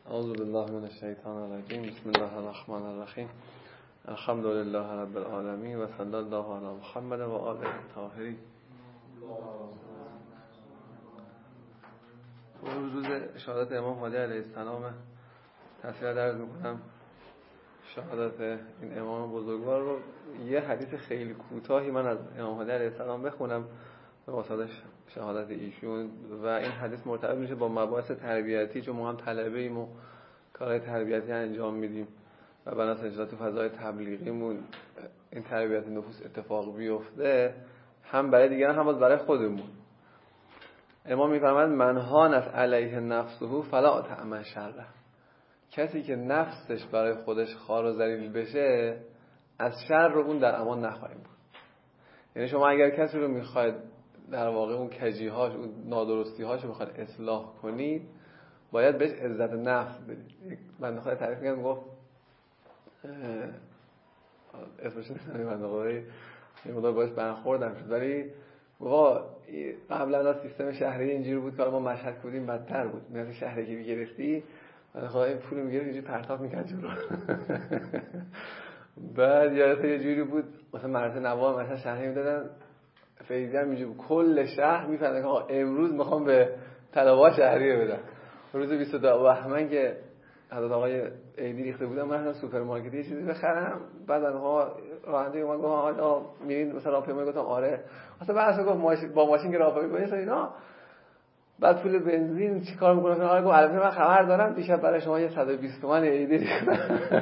اعوذ بالله من الشیطان الرجیم. بسم الله الرحمن الرحیم. الحمد لله رب العالمین و صلی الله علی محمد و آله الطاهرین. روز شهادت امام هادی علیه السلام تسلیت عرض میکنم. شهادت این امام بزرگوار رو یه حدیث خیلی کوتاهی من از امام هادی علیه السلام بخونم به واسطه شهادت ایشون، و این حدیث مرتبط میشه با مباحث تربیتی، چون ما هم طلبه ایم و کارهای تربیتی انجام میدیم و بنابراین انشاءالله تو فضای تبلیغیمون این تربیت نفوس اتفاق بیفته، هم برای دیگران هم برای خودمون. امام میفرماید من هانت علیه نفسه فلا تعمل شره. کسی که نفسش برای خودش خوار و ذلیل بشه، از شر رو اون در امان نخواهیم بود. یعنی شما اگر کسی رو میخواید در واقع اون کجیهاش، اون نادرستیهاش رو میخواید اصلاح کنید، باید بهش عزت نفس بدید. بنده خدا تعریف می‌کنم، گفت اسمش نمی‌دونم، بنده خدا یه مقدار باش برخوردم شد، ولی واقعا قبلا از سیستم شهری اینجوری بود که ما مشهد بودیم بدتر بود. مثلا شهری که می‌گرفتی بنده خدا این پول می‌گرفت اینجوری پرتاب می‌کرد جلو. بعد یادت یه جوری بود مثلا مرز نوام مثلا شهری میدادن فیضی هم اینجوری کل شهر میفهمن که امروز میخوام به طلبات شهریه بدم. روز 22 بهمن که حضرت آقای عیدی ریخته بودم، من رفتم سوپرمارکت یه چیزی بخرم، بعد آنها راننده اومد گفت آقا میرین مثلا راهپیمایی؟ گفتم آره. اصلا بعدش گفت با ماشین که راهپیمایی کنید اینا، بعد پول بنزین چیکار میکنه؟ آقا گفت البته من خبر دارم دیشب برای شما یه 120 تومن عیدی ریختم.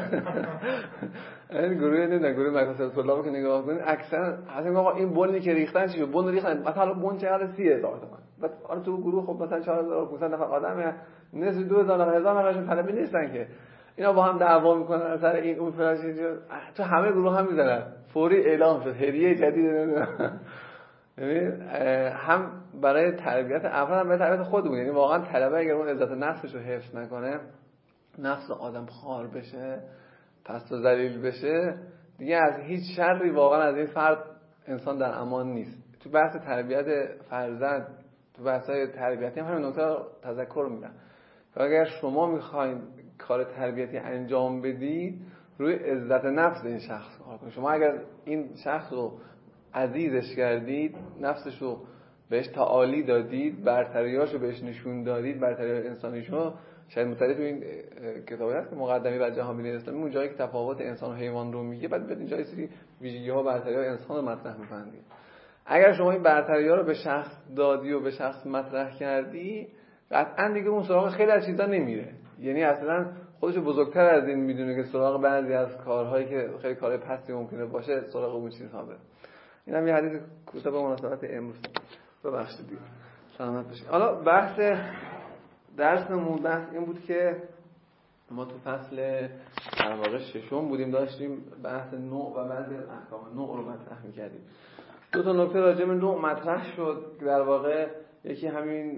این گروه مکاسب طلاب که نگاه کنید اکثرا اصلا آقا این بونی که ریختن چیه؟ بون ریختن مثلا بون چقدر 30000 تومان. بعد آن تو گروه خب مثلا 4500 نفر آدمه، نصف 2000 نفر 1000 نفرشون طلبی نیستن که اینا با هم دعوا میکنن سر این اون فلاش اینجا. تو همه گروه هم میزنن فوری اعلام شد هدیه جدید نمیدونم. ببین هم برای تربیت افراد هم برای تربیت خودمون. یعنی واقعا طلبه اگر اون عزت نفسش رو حفظ نکنه، نفس آدم خار بشه، پست و ذلیل بشه، دیگه از هیچ شری واقعا از این فرد انسان در امان نیست. تو بحث تربیت فرزند، تو بحث‌های تربیتی هم همین نکته رو تذکر میدم که اگر شما میخواین کار تربیتی انجام بدید، روی عزت نفس این شخص کار کنید. شما اگر این شخص رو عزیزش کردید، نفسش رو بهش تعالی دادید، برتریاشو بهش نشون دادید، برتری انسانیشو، شاید مطالعه تو این کتابی هست که مقدمه بر جهانبینی اسلامی، اون جایی که تفاوت انسان و حیوان رو میگه، بعد اینجا یه سری ویژگی‌ها و برتری‌های انسان رو مطرح می‌کنه. اگر شما این برتری‌ها رو به شخص دادی و به شخص مطرح کردی، قطعاً دیگه اون سراغ خیلی از چیزا نمیره. یعنی اصلاً خودشو بزرگتر از این میدونه که سراغ بعضی از کارهایی که خیلی کارهای پستی ممکنه باشه سراغ اون چیزها بره. اینم یه حدیث کوتاه به مناسبت امروز. ببخشید دیگه. سلامت باشید. حالا بحث درسمون بحث این بود که ما تو فصل در واقع ششم بودیم، داشتیم بحث نوع و بعضی از احکام نوع رو مطرح می‌کردیم. دو تا نکته راجع به نوع مطرح شد که در واقع یکی همین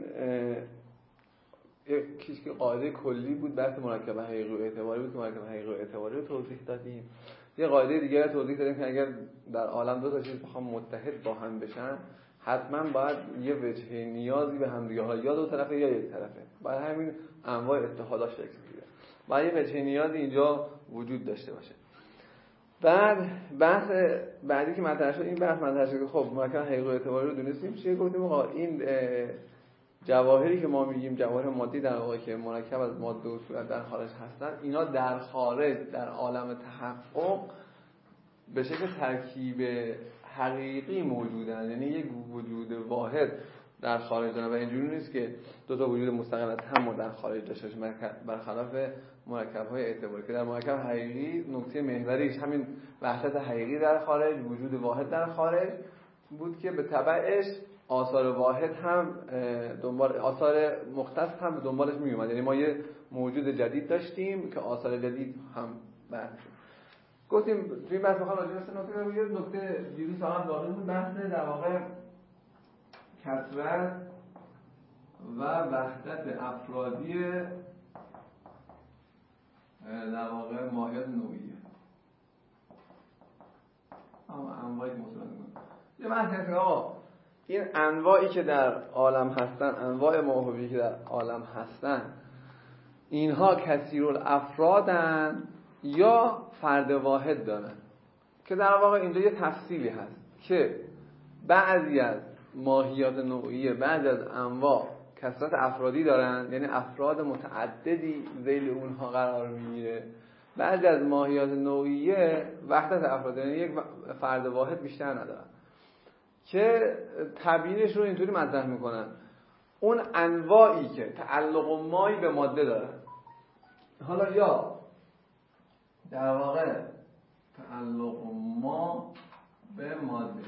یکی که قاعده کلی بود، بحث مرکب حقیقی و اعتباری بود که مرکب حقیقی و اعتباری رو توضیح دادیم. یه قاعده دیگه رو توضیح دادیم که اگر در عالم دو تا چیز بخوام متحد با هم بشن، حتما باید یه وجه نیازی به هم دیگه ها یا دو طرفه یا یک طرفه. باید همین انواع اتحاداش شکل بگیره. باید یه وجه نیازی اینجا وجود داشته باشه. بعد بحث بعدی که مطرح شد، این بحث مطرح شد که خب مرکب حقیقی و اعتباری رو دونستیم چیه. گفتیم آقا این جواهری که ما میگیم جواهر مادی در واقع که مرکب از ماده و صورت در خارج هستن، اینا در خارج در عالم تحقق به شکل ترکیب حقیقی موجودن. یعنی یک وجود واحد در خارج دارن و اینجوری نیست که دو تا وجود مستقل از هم در خارج داشته باشه، برخلاف مرکب‌های اعتباری که در مرکب حقیقی نکته محوریش همین وحدت حقیقی در خارج، وجود واحد در خارج بود که به تبعش آثار واحد هم دنبال آثار مختص هم به دنبالش می اومد. یعنی ما یه موجود جدید داشتیم که آثار جدید هم بعد شد. گفتیم توی این بحث می‌خوام راجع به نکته رو نکته دیروز فقط باقی بود، بحث در واقع کثرت و وحدت افرادی در واقع ماهیت نوعیه. اما انواعی مثلا یه بحث هست که آقا این انواعی که در عالم هستن، انواع موهوبی که در عالم هستن، اینها کثیرالافرادن یا فرد واحد دارن، که در واقع اینجا یه تفصیلی هست که بعضی از ماهیات نوعیه، بعضی از انواع کثرت افرادی دارن، یعنی افراد متعددی ذیل اونها قرار میگیره. بعضی از ماهیات نوعیه وحدت افراد، یعنی یک فرد واحد بیشتر ندارن، که تبیینش رو اینطوری مطرح میکنن: اون انواعی که تعلق مایی به ماده دارن، حالا یا در واقع تعلق ما به ماده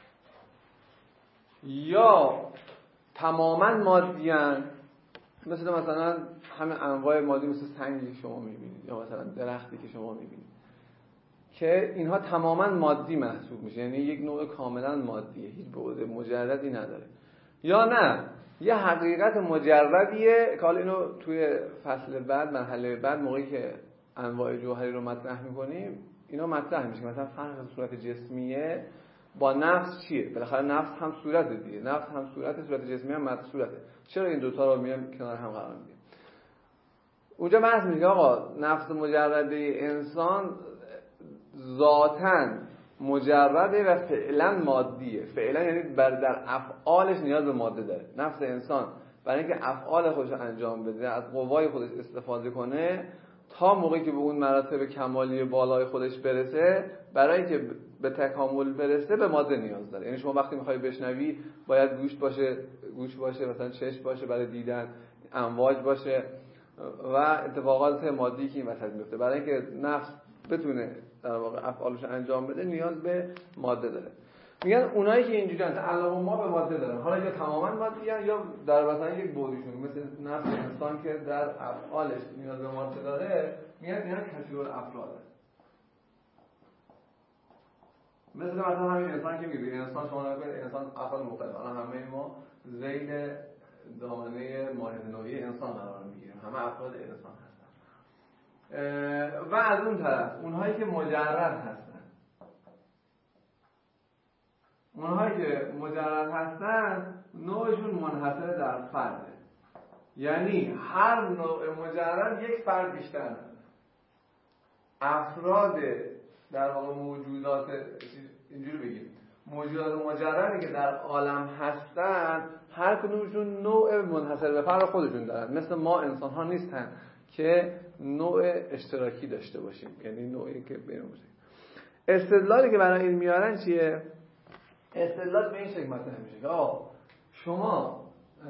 یا تماما مادیان، مثلا همه انواع مادی، مثل سنگی که شما میبینید یا مثلا درختی که شما میبینید، که اینها تماما مادی محسوب میشه، یعنی یک نوع کاملا مادیه، هیچ بعد مجردی نداره. یا نه، یه حقیقت مجردیه که حالا اینو توی فصل بعد، مرحله بعد، موقعی که انواع جوهری رو مطرح میکنیم اینا مطرح میشه. مثلا فرق صورت جسمیه با نفس چیه؟ بالاخره نفس هم صورت دیگه، نفس هم صورت جسمی هم صورته. چرا این دوتا رو میام کنار هم قرار میدیم؟ اونجا بحث میشه آقا نفس مجرده انسان ذاتاً مجرده و فعلا مادیه. فعلا یعنی در افعالش نیاز به ماده داره. نفس انسان برای اینکه افعال خودش انجام بده، از قوای خودش استفاده کنه، تا موقعی که به اون مراتب کمالی بالای خودش برسه، برای اینکه به تکامل برسه به ماده نیاز داره. یعنی شما وقتی میخوای بشنوی باید گوش باشه، مثلا چشم باشه برای دیدن، امواج باشه و اتفاقات مادی که این وسط میفته. برای اینکه نفس بتونه در واقع افعالش انجام بده نیاز به ماده داره. میگن اونایی که اینجوریان تعلق ما به ماده دارن، حالا یا تماما مادیان یا در مثلا یک بعدیشون، مثل نفس انسان که در افعالش نیاز به ماده داره، میگن اینا کثیرالافراد. مثلا همین انسان که میبینید، انسان شما نگید انسان افراد مختلف، الان همه ما ذیل دامنه ماهیت نوعی انسان قرار میگیریم، همه افراد انسان هستن. و از اون طرف اونهایی که مجرد هستن، نوعشون منحصر در فرده، یعنی هر نوع مجرد یک فرد بیشتر نداره. افراد در واقع موجودات، اینجوری بگیم، موجودات مجردی که در عالم هستن، هر کدومشون نوع منحصر به فرد خودشون دارن. مثل ما انسان ها نیستن که نوع اشتراکی داشته باشیم، یعنی نوعی که بینمون باشه. استدلالی که برای این میارن چیه؟ استدلال به این شکل مطرح میشه که شما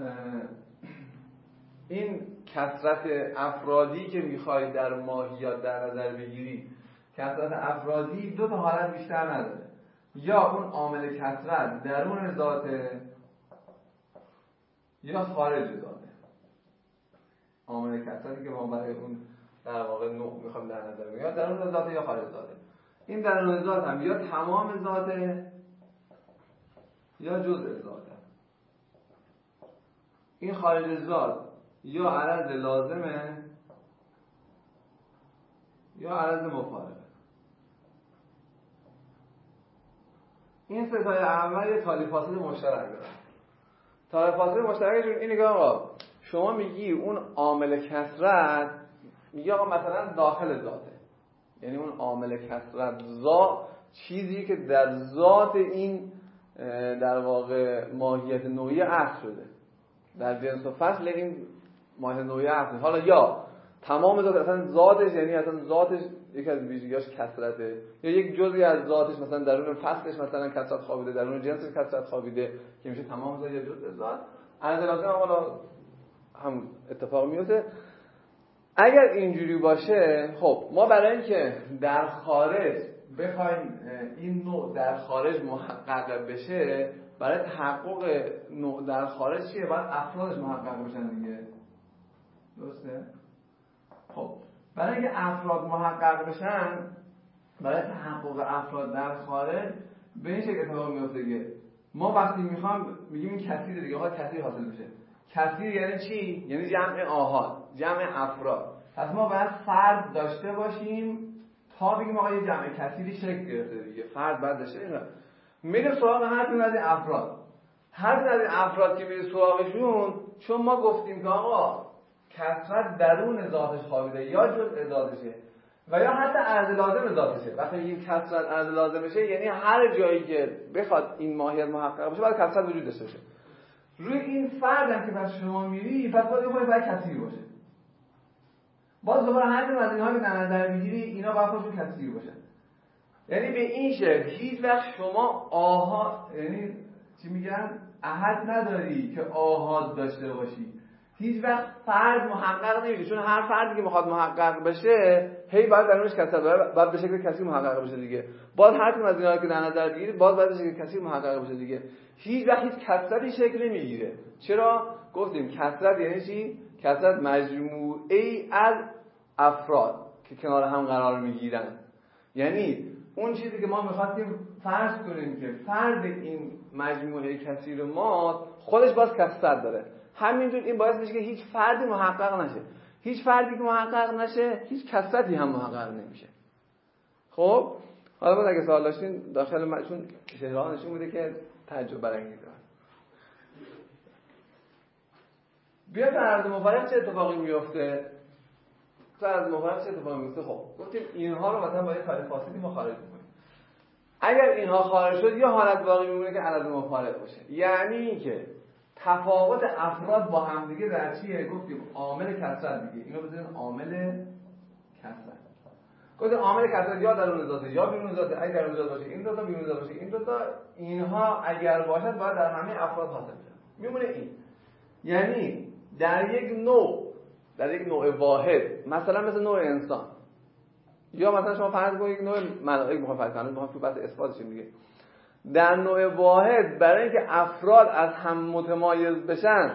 این کثرت افرادی که میخواید در ماهیات در نظر بگیری، کثرت افرادی دو تا حالت بیشتر نداره: یا اون عامل کثرت درون ذاته یا خارج ذاته. عامل کثرتی که ما برای اون در واقع نوع میخوایم در نظر بگیریم، یا درون ذاته یا خارج ذاته. این درون ذات هم یا تمام ذاته یا جزء ذاته. این خارج ذات یا عرض لازمه یا عرض مفارقه. این ستای اول یه تالی فاصله مشترک دارن. تالی فاصله مشترکشون اینه که آقا شما میگی اون عامل کثرت، میگی آقا مثلا داخل ذاته، یعنی اون عامل کثرت چیزی که در ذات این در واقع ماهیت نوعی اصل شده، در جنس و فصل این ماهیت نوعی اصل. حالا یا تمام ذات، اصلا ذاتش، یعنی اصلا ذاتش یکی از ویژگیاش کثرته، یا یک جزئی از ذاتش، مثلا درون فصلش مثلا کثرت خوابیده، درون جنسش کثرت خوابیده، که میشه تمام ذات یا جزء ذات. از لازم حالا هم اتفاق میفته. اگر اینجوری باشه، خب ما برای اینکه در خارج بخوایم این نوع در خارج محقق بشه، برای تحقق نوع در خارج چیه؟ باید افرادش محقق بشن دیگه، درسته؟ خب برای اینکه افراد محقق بشن، برای تحقق افراد در خارج به این شکل اتفاق میفته که ما وقتی میگیم این کثیر دیگه، آقا کثیر حاصل میشه. کثیر یعنی چی؟ یعنی جمع آحاد، جمع افراد. پس ما باید فرد داشته باشیم تا بگیم آقا یه جمع کثیری شکل گرفته دیگه، فرد باید داشته. اینا میریم سراغ هر کدوم از این افراد. هر کدوم از این افراد که میریم سراغشون، چون ما گفتیم که آقا کثرت درون ذاتش خوابیده یا جزء ذاتشه و یا حتی عرض لازم ذاتشه. وقتی این کثرت عرض لازمشه یعنی هر جایی که بخواد این ماهیت محقق بشه باید کثرت وجود داشته باشه. روی این فرض هم که پس شما میری پس باید کثیر باشه. باز دوباره هر از اینها که در نظر میگیری اینا باید خودشون کثیر باشه. یعنی به این شکل هیچ وقت شما یعنی چی میگن احد نداری که آحاد داشته باشی. هیچ وقت فرد محقق نمیشه، چون هر فردی که میخواد محقق بشه هی باید درونش کثرت داره، باید به شکل کثیر محقق بشه دیگه. باز هر کدوم از اینا که در نظر بگیری باز باید به شکل کثیر محقق بشه دیگه. هیچ وقت هیچ کثرتی شکل نمیگیره. چرا؟ گفتیم کثرت یعنی چی؟ کثرت مجموعه‌ای از افراد که کنار هم قرار میگیرن. یعنی اون چیزی که ما می‌خواستیم فرض کنیم که فرد این مجموعه کثیر ما خودش باز کثرت داره. همینجور این باعث میشه که هیچ فردی محقق نشه. هیچ فردی که محقق نشه هیچ کثرتی هم محقق نمیشه. خب حالا باید اگه سوال داشتین داخل چون شهرها نشون میده که تعجب برانگیزه. بیا در عرض مفارق چه اتفاقی میفته؟ از مفارق چه اتفاقی میفته؟ خب گفتیم اینها رو مثلا با یه کار فاصلی ما خارج می‌کنیم. اگر اینها خارج شد یه حالت باقی میمونه که عرض مفارق باشه. یعنی اینکه تفاوت افراد با هم دیگه در چیه؟ گفتیم عامل کثرت دیگه. اینو بزنین عامل کثرت. گفتیم عامل کثرت یا درون ذاته یا بیرون ذاته. اگر درون ذات باشه این دو تا، بیرون ذات باشه این دو تا، اینها اگر باشد باید در همه افراد حاصل بشه. میمونه این. یعنی در یک نوع واحد، مثلا مثل نوع انسان یا مثلا شما فرض کنید یک نوع ملائک میخوام فرض کنید، میخوام تو بحث اثباتش میگه در نوع واحد برای اینکه افراد از هم متمایز بشن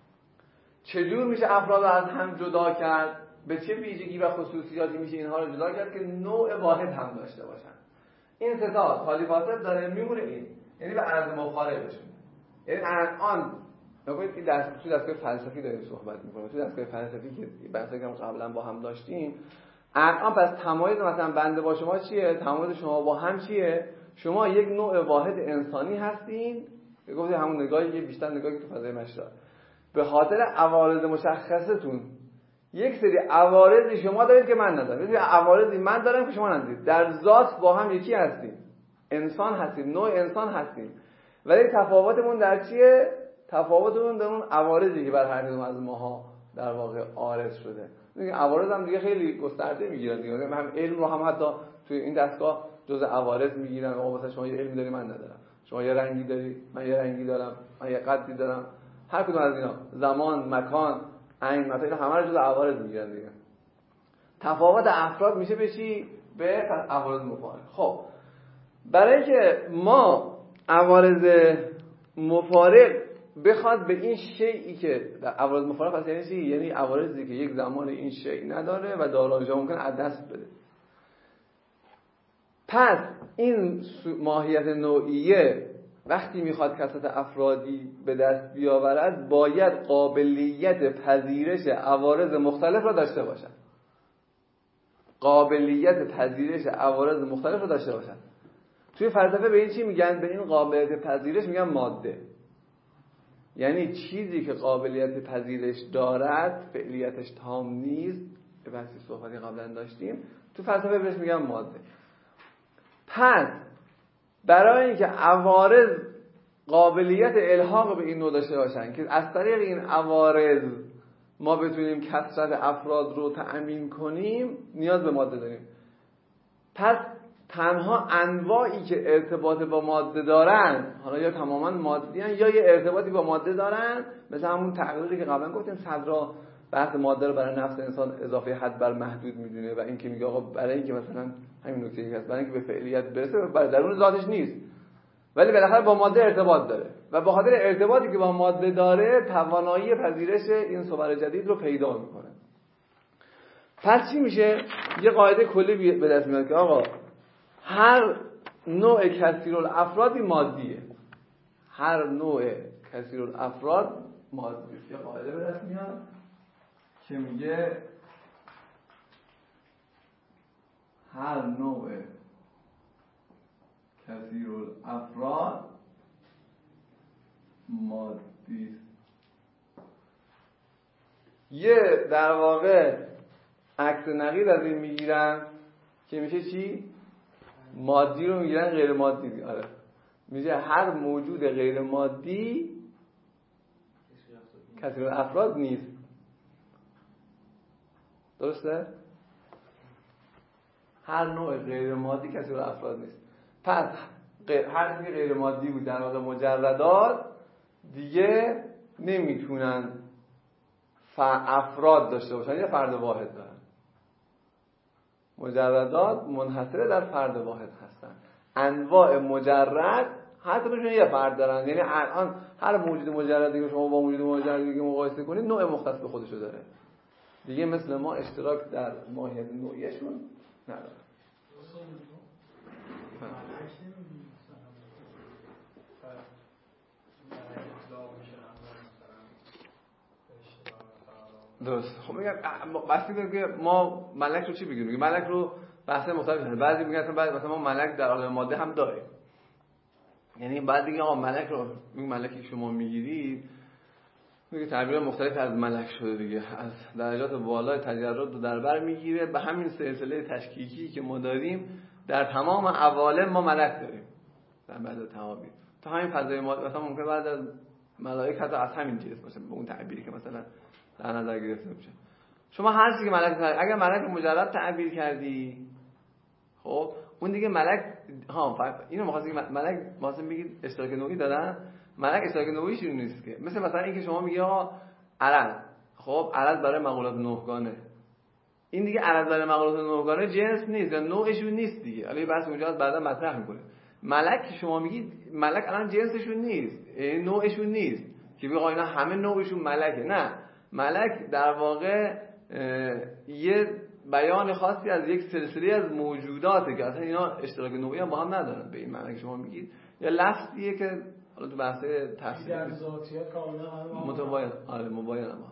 چجور میشه افراد رو از هم جدا کرد؟ به چه ویژگی و خصوصیاتی میشه اینها رو جدا کرد که نوع واحد هم داشته باشن؟ این سه تا خالی فاصله داره میمونه این، یعنی به عرض مفارقشون. یعنی الان نگید این تو دستگاه فلسفی داریم صحبت میکنیم، تو دستگاه فلسفی که بحثی که قبلا با هم داشتیم، الان پس تمایز مثلا بنده با شما چیه؟ تمایز شما با هم چیه؟ شما یک نوع واحد انسانی هستین، گفتید همون نگاهی بیشتر نگاهی که تو فضای مشرق به خاطر عوارض مشخصتون یک سری عوارضی شما دارید که من ندارم، یعنی عوارضی من دارم که شما ندارید. در ذات با هم یکی هستیم، انسان هستیم، نوع انسان هستیم، ولی تفاوتمون در چیه؟ تفاوتمون در اون عوارضی که بر هر کدوم از ماها در واقع عارض شده. این عوارض هم دیگه خیلی گسترده میگیرن دیگه. هم علم رو هم حتی توی این دستگاه جزء عوارض میگیرن. مثلا شما یه علمی داری من ندارم، شما یه رنگی داری من یه رنگی دارم، من یه قدی دارم، هر کدوم از اینا زمان، مکان، عین، مثلا اینا همه رو جزء عوارض میگیرن دیگه. تفاوت افراد میشه به چی؟ به عوارض مفارق. خب برای که ما عوارض مفارق بخواد به این شیئی که عوارض مفارق هست یعنی چی؟ یعنی عوارضی که یک زمان این شیء نداره و دارایی‌ها ممکن از دست بده. پس این ماهیت نوعیه وقتی میخواد کثرت افرادی به دست بیاورد باید قابلیت پذیرش عوارض مختلف را داشته باشد. قابلیت پذیرش عوارض مختلف را داشته باشد. توی فلسفه به این چی میگن؟ به این قابلیت پذیرش میگن ماده. یعنی چیزی که قابلیت پذیرش دارد فعلیتش تام نیست، به بحثی صحبتی قبلا داشتیم، تو فلسفه بهش میگن ماده. پس برای اینکه عوارض قابلیت الحاق به این نوع داشته باشن که از طریق این عوارض ما بتونیم کثرت افراد رو تأمین کنیم نیاز به ماده داریم. پس تنها انواعی که ارتباط با ماده دارن، حالا یا تماما مادی هن یا یه ارتباطی با ماده دارن، مثل همون تقریری که قبلا گفتیم صدرا بحث ماده رو برای نفس انسان اضافه حد بر محدود میدونه و اینکه میگه آقا برای اینکه مثلا همین نکته هست، برای اینکه به فعلیت برسه برای درون ذاتش نیست ولی بالاخره با ماده ارتباط داره و به خاطر ارتباطی که با ماده داره توانایی پذیرش این صور جدید رو پیدا میکنه. پس چی میشه؟ یه قاعده کلی به دست میاد که آقا هر نوع کثیرالافرادی مادیه. هر نوع کثیرالافراد مادیه. یه قاعده به دست میاد که میگه هر نوع کثیرالافراد مادی. یه در واقع عکس نقیض از این میگیرن که میشه چی؟ مادی رو میگیرن غیر مادی. آره میشه هر موجود غیر مادی کثیر الافراد نیست. درسته؟ هر نوع غیر مادی کثیر الافراد نیست. پس هر چیزی غیر مادی بود در واقع مجردات دیگه نمیتونن افراد داشته باشن یا فرد واحد دارن. مجردات منحصر در فرد واحد هستن. انواع مجرد هر کدومشون یه فرد دارن. یعنی الان هر موجود مجردی که شما با موجود مجردی که مقایسه کنید نوع مختص به خودشو داره. دیگه مثل ما اشتراک در ماهیت نوعیشون نداره. درست. خب میگم بحثی که ما ملک رو چی بگیم؟ میگیم ملک رو بحث مختلف هست. بعضی میگن مثلا ما ملک در عالم ماده هم داریم. یعنی بعد دیگه آقا ملک رو میگم ملکی شما میگیرید میگه تعبیر مختلف از ملک شده دیگه. از درجات بالای تجرد رو در بر میگیره. به همین سلسله تشکیکی که ما داریم در تمام عوالم ما ملک داریم. در بعض تعابیر تا همین فضای ماده مثلا ممکن بعد از ملائکه حتی از همین جنس باشه به اون تعبیری که مثلا در نظر گرفته میشه. شما هر چیزی که ملک اگر ملک مجرد تعبیر کردی خب اون دیگه ملک اینو می‌خواستی ملک واسه بگید اشتراک نوعی دادن. ملک اشتراک نوعیش نیست که مثلا اینکه شما میگی عرض خب عرض برای مقولات نهگانه این دیگه عرض برای مقولات نهگانه جنس نیست یا نوعشون نیست دیگه. حالا بحث اونجا بعدا مطرح می‌کنه. ملک که شما میگید ملک الان جنسشون نیست نوعشون نیست که بگید اینا همه نوعشون ملکه. نه ملک در واقع یه بیان خاصی از یک سلسله از موجوداته که اصلا اینا اشتراک نوعی هم با هم ندارن. به این معنی که شما میگید یا لفظیه که حالا تو بحث تفسیر در ذاتیات کاملا هم متباین مباین هم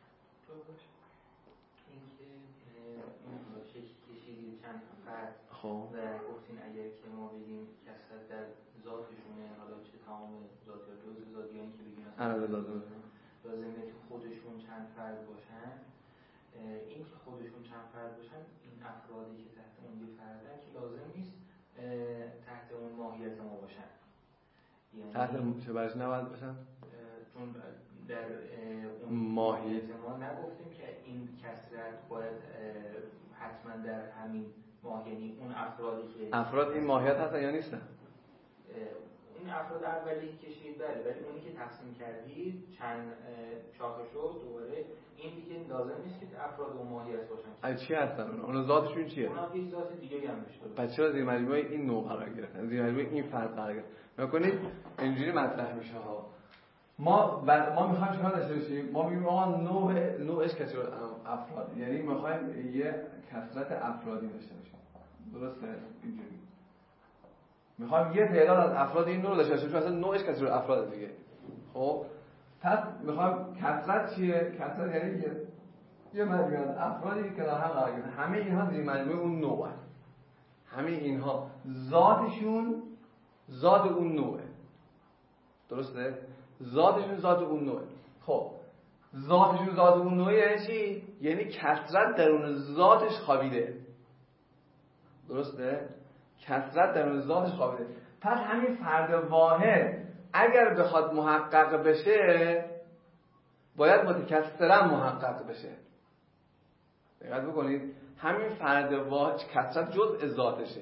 خب و گفتین اگر که ما بگیم کثرت در ذاتشونه حالا چه تمام ذاتیات جزء ذاتیانی که بگیم لازمه که خودشون چند فرد باشن. این که خودشون چند فرد باشن این افرادی که تحت اون یه فردن که لازم نیست تحت اون ماهیت ما باشن. یعنی تحت چه برش نباید باشن؟ چون در اون ماهیت ما نگفتیم که این کثرت باید حتما در همین یعنی اون افرادی که افراد این ماهیت هستن یا نیستن؟ این افراد اولی کشید بله ولی اونی که تقسیم کردید چند شاخه شد دوباره این دیگه لازم نیست که افراد اون ماهیت باشن. چی هستن اونا ذاتشون چیه؟ اونا هیچ ذات دیگه هم داشته. پس چرا زیر مجموعه این نوع قرار گرفتن؟ زیر مجموعه این فرد قرار گرفتن. می‌کنید اینجوری مطرح میشه ها. ما می‌خوایم چیکار داشته باشیم؟ ما میگیم آقا نوعش کثیر افراد یعنی می‌خوایم یه کثرت افرادی داشته باشیم. درسته اینجوری میخوام یه تعداد از افراد این نوع رو داشته باشیم چون اصلا نوعش کثیر افراد دیگه. خب پس میخوام کثرت چیه؟ کثرت یعنی یه مجموعه از افرادی که در هم قرار گرفتن همه اینها زیر مجموعه اون نوعه. همه اینها ذاتشون ذات اون نوعه. درسته؟ ذاتشون ذات اون نوعه. خب ذاتشون ذات اون نوعه یعنی چی؟ یعنی کثرت درون ذاتش خوابیده. درسته؟ کثرت در ذاتش خوابیده. پس همین فرد واحد اگر بخواد محقق بشه باید متکثرا محقق بشه. دقت بکنید همین فرد واحد کثرت جزء ذاتشه.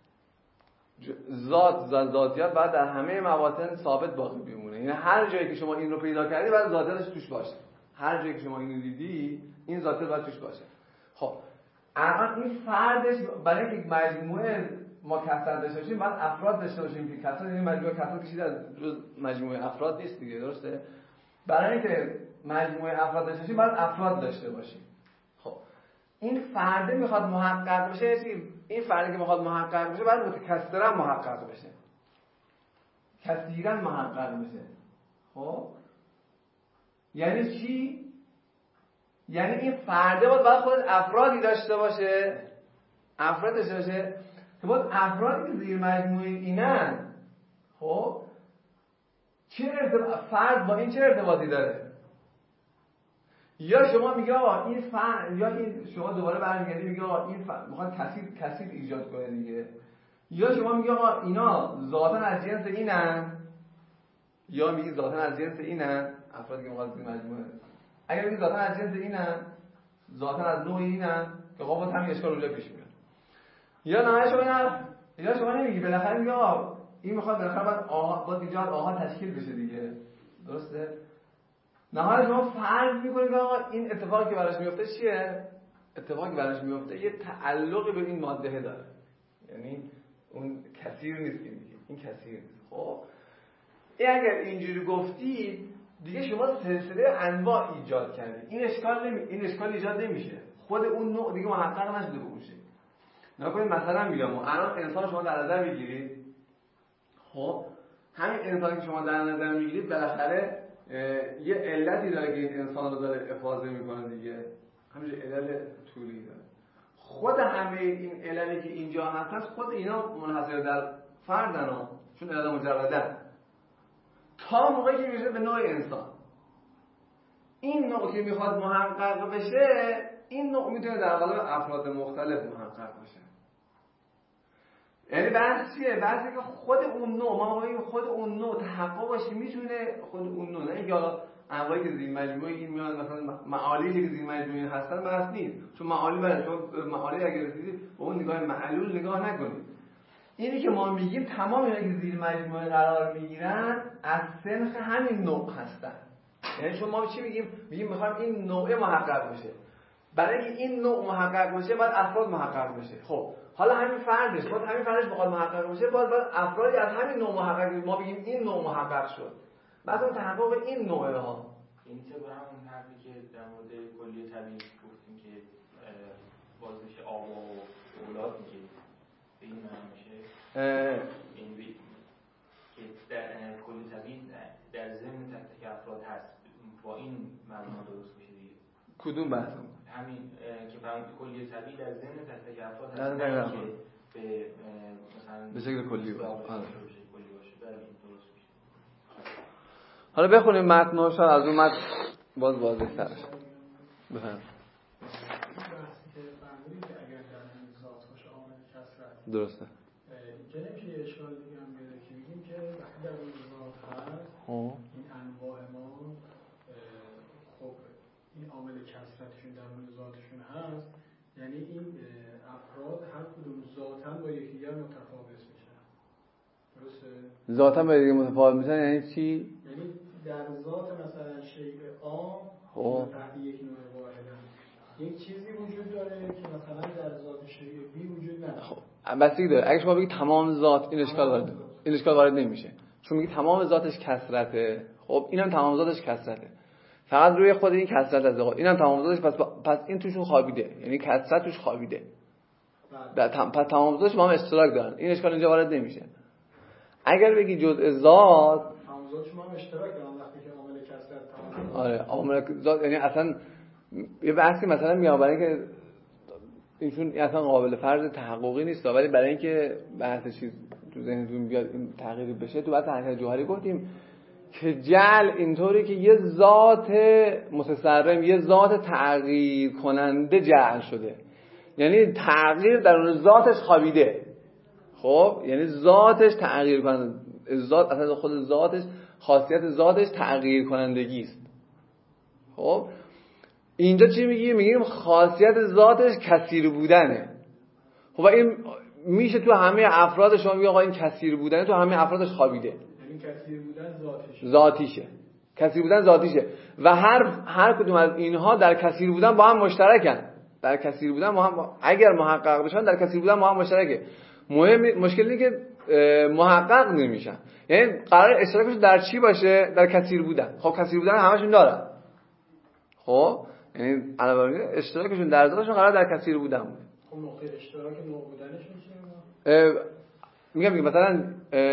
ذاتیات باید در همه مواطن ثابت باقی بمونه. یعنی هر جایی که شما این رو پیدا کردی باید ذاتیاتش توش باشه. هر جایی که شما اینو دیدی این ذاتیات باید توش باشه. خب الان این فردش برای اینکه مجموعه ما کثرت داشته باشیم باید افراد داشته باشیم که کثرت این مجموعه کثرت کشیده از جز مجموعه افراد نیست دیگه. درسته؟ برای اینکه مجموعه افراد داشته باشیم باید افراد داشته باشیم. خب این فرد میخواد محقق بشه این فردی که میخواد محقق بشه باید متکثرا محقق بشه کثیرا محقق بشه. خب یعنی چی؟ یعنی این فرده باید خود افرادی داشته باشه که باید افرادی که زیر مجموعه اینن خب فرد با این چه ارتباطی داره؟ یا شما میگه آقا این یا این شما دوباره برمیگردی میگه آقا این میخواد کثیر ایجاد کنه دیگه، یا شما میگه آقا اینا ذاتاً از جنس اینن، یا میگی ذاتاً از جنس اینن افرادی که مقابل مجموعه، اگر میگی ذاتاً از جنس اینن، ذاتاً از نوع اینن، که خب باز همین اشکال اونجا پیش میاد. یا نه شما نمیگی، بالاخره میگه آقا این میخواد بالاخره باید اینجا آها تشکیل بشه دیگه، درسته؟ نهایت شما فرض میکنید آقا این اتفاقی که براش میفته چیه؟ اتفاقی که براش میفته یه تعلقی به این ماده داره، یعنی اون کثیر نیست که میگه این کثیر نیست. خب اگر اینجوری گفتی دیگه شما سلسله انواع ایجاد کردید، این اشکال ایجاد نمیشه، خود اون نوع دیگه محقق نشده به اون شکل. نکنید مثلا میگم الان انسان شما در نظر میگیرید، خب همین انسانی که شما در نظر میگیرید بالاخره یه علتی داره که این انسان رو داره افاضه میکنه دیگه، همینجور علل طولی داره. خود همه این عللی که اینجا هستن خود اینا منحصر در فردن ها، چون علل مجردن، تا موقعی که میشه به نوع انسان. این نوع که میخواد محقق بشه، این نوع میتونه در قالب افراد مختلف محقق بشه. یعنی بحث چیه؟ بحثی که خود اون نوع، ما میگیم خود اون نوع تحقق باشه، میتونه خود اون نوع، نه اینکه حالا انواعی که زیر مجموعه این میاد مثلا معالی که زیر مجموعه هستن بحث نیست، چون معالی برای شما معالی اگر رسیدید با اون نگاه معلول نگاه نکنید. اینی که ما میگیم تمام اینا که زیر مجموعه قرار میگیرن از سنخ همین نوع هستن. یعنی چون ما چی میگیم میخوایم این نوع محقق بشه. برای اینکه این نوع محقق بشه باید افراد محقق بشه. خب حالا همین فردش بخواد محقق بشه، باید افرادی از همین نوع محقق بشه. ما بگیم این نوع محقق شد، بعد اون تحقق این نوعه ها. این طبق همون حرفی که در مورد کلیه طبیعی گفتیم که باز میشه آب و اولاد میگه به این معنی میشه این که در کلیه طبیعی در ضمن تک تک افراد هست، با این معلومات درست میشه دیگه. کدوم بحث؟ همین که فهمید کلیه طبیعی در ضمن تک تک افراد هست، که به مثلا به شکل کلی باشه. درست میشه. حالا بخونیم متنش، از اون متن باز واضح‌تر شه. بفرمایید. درسته. اینجا نمیشه یه اشکال دیگه هم بیاره که بگیم که وقتی در اون ذات هست این انواع ما، خب این عامل کثرتشون در اون ذاتشون هست، یعنی این افراد هر کدوم ذاتاً با یکدیگر متفاوت میشن. درسته؟ ذاتاً با یکدیگر متفاوت میشن یعنی چی؟ یعنی در ذات مثلا شیء عام تحت یک نوع واحدن یک چیزی وجود داره که مثلا در ذات شیء بی وجود نداره. خب بستگی داره. اگه شما بگید تمام ذات، این اشکال وارد نمیشه، چون میگید تمام ذاتش کثرته. خب اینم تمام ذاتش کثرته، فقط روی خود این کثرت از آقا اینم تمام ذاتش، پس این توشون خوابیده، یعنی کثرت توش خوابیده. پس تمام ذاتش با هم اشتراک دارن، این اشکال اینجا وارد نمیشه. اگر بگی جزء ذات، تمام ذاتش با هم اشتراک دارن وقتی که عامل کثرت تمام. آره عامل ذات یعنی اصلا یه بحثی مثلا میام برای اینکه ایشون اصلا قابل فرض تحققی نیست، ولی برای اینکه بحث چیز تو ذهنتون بیاد این تغییری بشه، تو بحث حرکت جوهری گفتیم که جعل اینطوری که یه ذات متصرم، یه ذات تغییر کننده جعل شده، یعنی تغییر در اون ذاتش خوابیده. خب یعنی ذاتش تغییر کننده، ذات اصلا خود ذاتش، خاصیت ذاتش تغییر کنندگی است. خب اینجا چی میگیم خاصیت ذاتش کثیر بودنه. خب این میشه تو همه افراد شما میگه آقا این کثیر بودنه تو همه افرادش خوابیده، یعنی کثیر بودن ذاتیشه، کثیر بودن ذاتیشه و هر کدوم از اینها در کثیر بودن با هم مشترکن. در کثیر بودن با هم اگر محقق بشن در کثیر بودن با هم مشترکه. مشکل اینه که محقق نمیشن، یعنی قرار اشتراکشون در چی باشه؟ در کثیر بودن. خب کثیر بودن همشون دارن، خب یعنی علاوه بر اشتراکشون در ذاتشون قرار در کثیر بودن بود. خب نقطه اشتراک نوع بودنش میشه میگم مثلا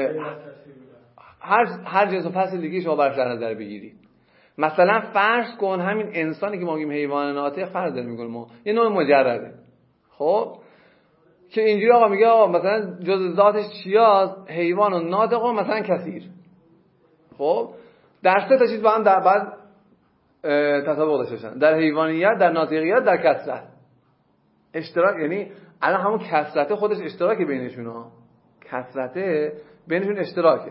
هر جنس و فصل دیگه شما برش در نظر بگیرید. مثلا فرض کن همین انسانی که ما میگیم حیوان ناطق، فرض میکنیم ما یه نوع مجرده، خب که اینجوری آقا میگه آقا مثلا جزء ذاتش چیاست؟ حیوان و ناطق و مثلا کثیر. خب در سه تا چیز با هم در بعد تطابق داشته باشن. در حیوانیت، در ناطقیت، در کثرت اشتراک، یعنی الان همون کثرت خودش اشتراک بینشون ها، کثرت بینشون اشتراکه.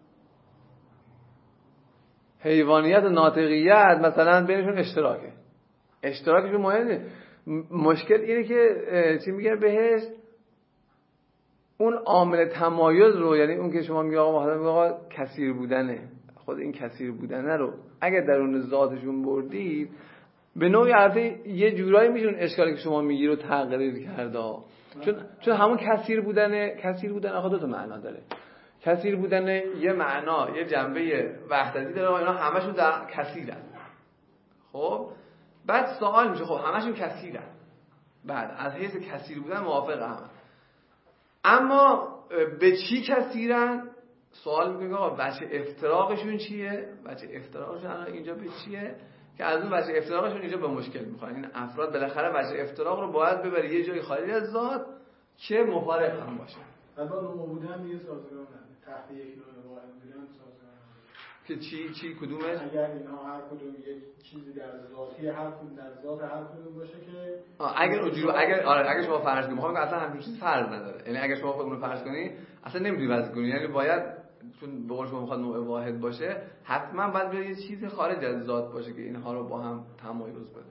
حیوانیت و ناطقیت مثلا بینشون اشتراکشون مهمه. مشکل اینه که چی میگن بهش، اون عامل تمایز رو، یعنی اون که شما میگه آقا کثیر بودنه، خود این کثیر بودنه رو اگر درون ذاتشون بردید به نوعی البته یه جورایی میشون اشکالی که شما میگی رو تغییر کرده، چون همون کثیر بودن آخه دو تا معنا داره. کثیر بودن یه معنا، یه جنبه وحدتی داره، اینا همشون در کثیرن. خب بعد سوال میشه خب همشون کثیرن، بعد از حیث کثیر بودن موافقم، اما به چی کثیرن؟ سوال میکنه آقا وجه افتراقشون چیه؟ وجه افتراقشون الان اینجا به چیه؟ که از اون وجه افتراقشون اینجا به مشکل میخورن. این افراد بالاخره وجه افتراق رو باید ببره یه جای خارج از ذات که مفارق هم باشه. البته نوع بودن دیگه سازگار تحت یک نوع واحد بودن سازگار که چی کدومش؟ اگر اینا هر کدوم یک چیزی در ذاتی هر کدوم در ذات هر کدوم باشه که اگر شما فرض کنید میخوام اصلا همین چیز فرض نداره، یعنی اگر شما خودتون فرض کنید اصلا نمیتونید وضع کنید، یعنی باید چون به قول شما میخواد نوع واحد باشه حتما باید یه چیزی خارج از ذات باشه که اینها رو با هم تمایز بده.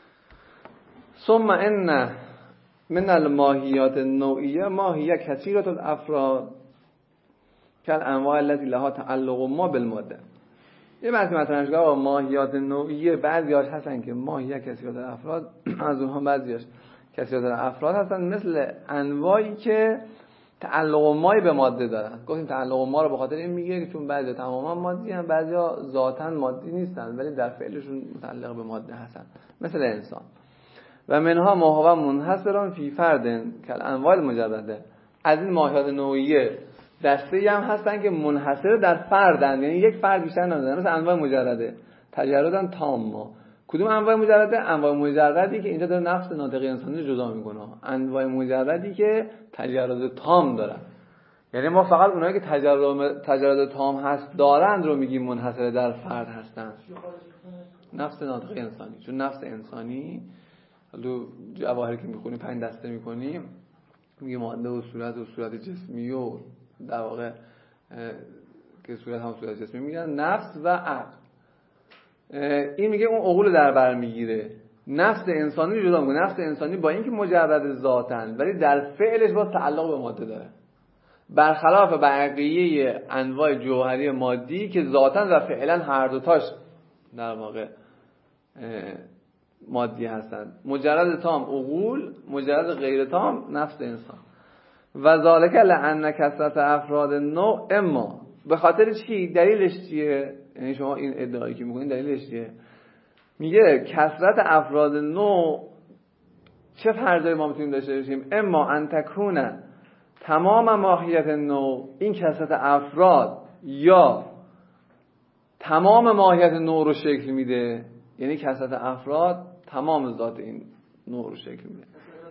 ثم ان من الماهیات النوعیه ماهیه کثیرة الافراد کالانواع التي لها تعلق ما بالماده. یه بحث مطرح شده آقا ماهیات نوعیه بعضیاش هستن که ماهیه کثیرة الافراد، از اونها بعضیاش کثیرة الافراد هستن مثل انواعی که تعلق مایی به ماده دارن. گفتیم تعلق ما رو به خاطر این میگه که چون بعضی تماما مادی هستن، بعضیا ذاتاً مادی نیستن ولی در فعلشون متعلق به ماده هستن، مثل انسان. و منها ما هو منحصر فی فرد کالانواع المجرده. از این ماهیات نوعیه دسته‌ای هم هستن که منحصر در فردن، یعنی یک فرد بیشتر ندارن، مثل انواع مجرده تجردن تام. کدوم انواع مجرده؟ انواع مجردی که اینجا داره نفس ناطق انسانی جدا میکنه، انواع مجردی که تجرد تام دارن. یعنی ما فقط اونایی که تجرد تام هست دارند رو میگیم منحصر در فرد هستن، نفس ناطق انسانی. چون نفس انسانی حالا جواهری که میخونیم 5 دسته میکنیم، میگه ماده و صورت جسمی و در واقع که صورت هم صورت جسمی میگن، نفس و عقل. این میگه اون عقول در بر میگیره، نفس انسانی رو جدا میکنه. نفس انسانی با اینکه مجرد ذاتن ولی در فعلش با تعلق به ماده داره، برخلاف بقیه انواع جوهری مادی که ذاتن و فعلا هر دوتاش در واقع مادی هستن. مجرد تام عقول، مجرد غیر تام نفس انسان. و ذالک لان کثرت افراد نوع اما، به خاطر چی؟ دلیلش چیه؟ یعنی شما این ادعایی که میکنین دلیلش چیه؟ میگه کثرت افراد نوع چه فرضی ما میتونیم داشته باشیم؟ اما ان تکون تمام ماهیت نوع، این کثرت افراد یا تمام ماهیت نوع رو شکل میده، یعنی کثرت افراد تمام ذات این نوع رو شکل میده.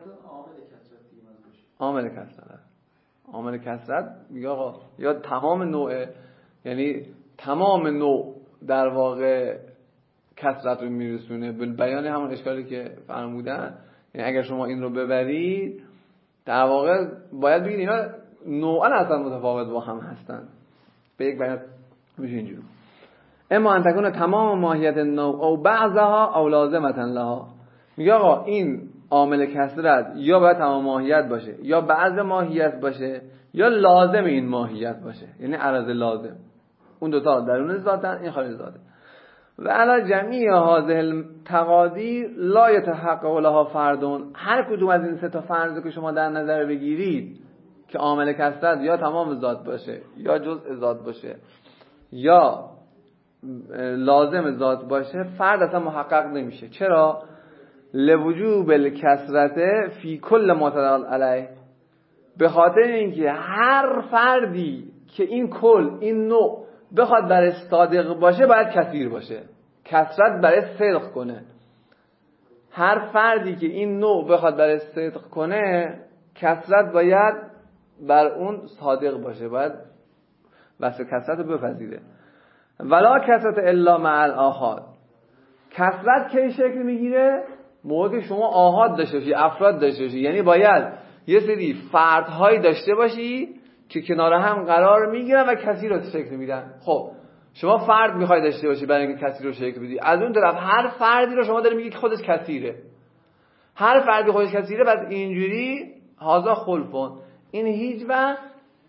عامل کثرت میگه آقا یا تمام نوع، یعنی تمام نوع در واقع کثرت رو میرسونه. بیان همون اشکالی که فرمودن، یعنی اگر شما این رو ببرید در واقع باید بگید اینا نوعا اصلا متفاوت با هم هستن. به یک بیان میشه اینجوری: اما ان تکون تمام ماهیت نوع او بعضها او لازمه لها. میگه آقا این عامل کثرت یا باید تمام ماهیت باشه، یا بعض ماهیت باشه، یا لازم این ماهیت باشه، یعنی عرض لازم. اون دوتا درون ذاتن، این خارج ذاته. و علی جمیع هذه التقادیر لا یتحقق لها فردون. هر کدوم از این سه تا فرض که شما در نظر بگیرید که عامل کثرت یا تمام ذات باشه، یا جزء ذات باشه، یا لازم ذات باشه، فرد اصلا محقق نمیشه. چرا؟ لوجوب الکثرت فی کل ما تدل علیه. به خاطر اینکه هر فردی که این کل، این نوع بخواد برای صادق باشه باید کثیر باشه، کثرت برای صدق کنه. هر فردی که این نوع بخواد برای صدق کنه کثرت باید بر اون صادق باشه، باید وصف کثرت رو بپذیره. ولا کثرت الا مع الاحاد. کثرت کی شکل میگیره؟ موقعی که شما آحاد داشته باشی، افراد داشته باشی. یعنی باید یه سری فردهایی داشته باشی که کنار هم قرار میگیرن و کثیر رو شکل میدن. خب شما فرد میخوای داشته باشی برای اینکه کثیر رو شکل بدی، از اون طرف هر فردی رو شما داری میگی که خودش کثیره. هر فردی خودش کثیره، پس اینجوری هازا خلفون، این هیچ وقت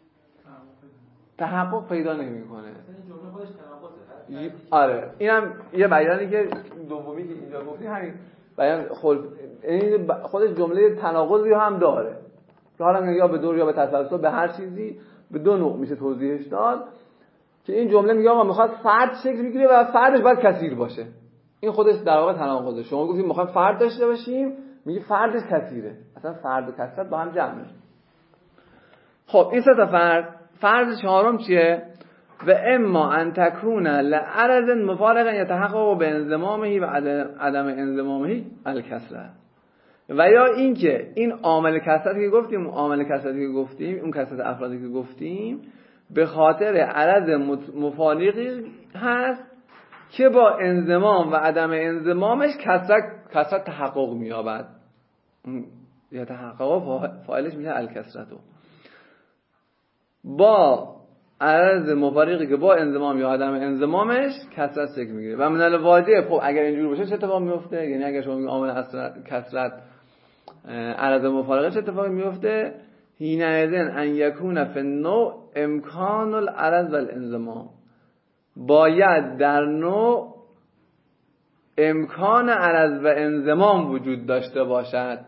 تحقق پیدا نمیکنه. جمله خودش تناقضه. آره اینم یه بیانی که دومی که اینجا گفتی همین بیان خلف، این خودش جمله تناقضی هم داره که حالا یا به دور یا به تسلسل به هر چیزی به دو نوع میشه توضیحش داد. که این جمله میگه آقا میخواد فرد شکل بگیره و فردش باید کثیر باشه. این خودش در واقع تناقضه. شما گفتید میخوایم فرد داشته باشیم، میگه فردش کثیره. اصلا فرد و کثرت با هم جمع میشه. خب این سه تا فرض چهارم چیه؟ و اما ان تکون لعرض مفارقا یتحقق بانضمامه و عدم انضمامه الکثرت. و یا اینکه این عامل کثرتی که گفتیم، اون کثرت افرادی که گفتیم به خاطر عرض مفارقی هست که با انضمام و عدم انضمامش کثرت تحقق می‌یابد. یا تحقق فاعلش میشه الکثرتو. با عرض مفارقی که با انضمام یا عدم انضمامش کثرت شکل میگیره. و من الواجب، خب اگر اینجوری باشه چه اتفاقی میفته؟ یعنی اگر شما میگید عامل کثرت عرض مفارقه چه اتفاقی میفته؟ حینئذ ان یکون فی النوع امکان العرض والانضمام، باید در نوع امکان عرض و انضمام وجود داشته باشد.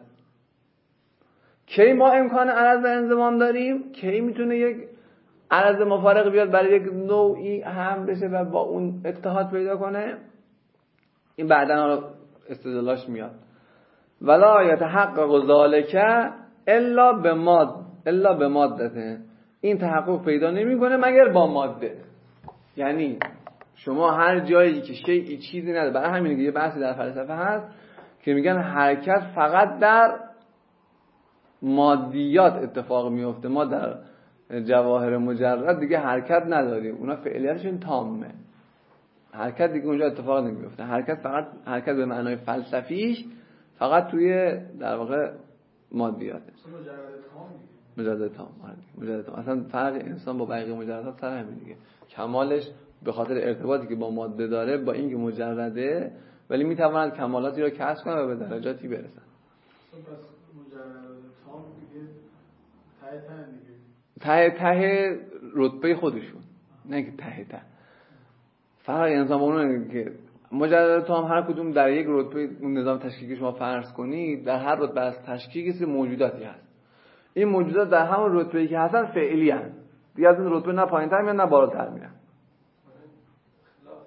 کی ما امکان عرض و انضمام داریم؟ کی میتونه یک عرض مفارق بیاد برای یک نوعی هم بشه و با اون اتحاد پیدا کنه؟ این بعداً استدلالاش میاد. ولا یتحقق ذالک الا بماده، این تحقق پیدا نمیکنه مگر با ماده. یعنی شما هر جایی که چیزی نداره، برای همینه که یه بحثی در فلسفه هست که میگن حرکت فقط در مادیات اتفاق میفته. ما در جواهر مجرد دیگه حرکت نداریم، اونا فعلیتشون تامه، حرکت دیگه اونجا اتفاق نمیفته. حرکت به معنای فلسفیش فقط توی در واقع مادیاته. مجرد تام. اصلا فرق انسان با بقیه مجردات سر همین دیگه. کمالش به خاطر ارتباطی که با ماده داره، با اینکه مجرده ولی میتواند کمالاتی را کسب کنه و به درجاتی برسه. پس مجرد تام دیگه ته رتبه خودشون، نه که ته. فرق انسان با اونه که مجرد تام هر کدوم در یک رتبه اون نظام تشکیلی شما فرض کنید، در هر رتبه از تشکیلی که موجوداتی هست. این موجودات در همون رتبه‌ای که هستن فعلی هستن. دیگه از اون رتبه نه پایین‌تر میان نه بالاتر میرن. خلاف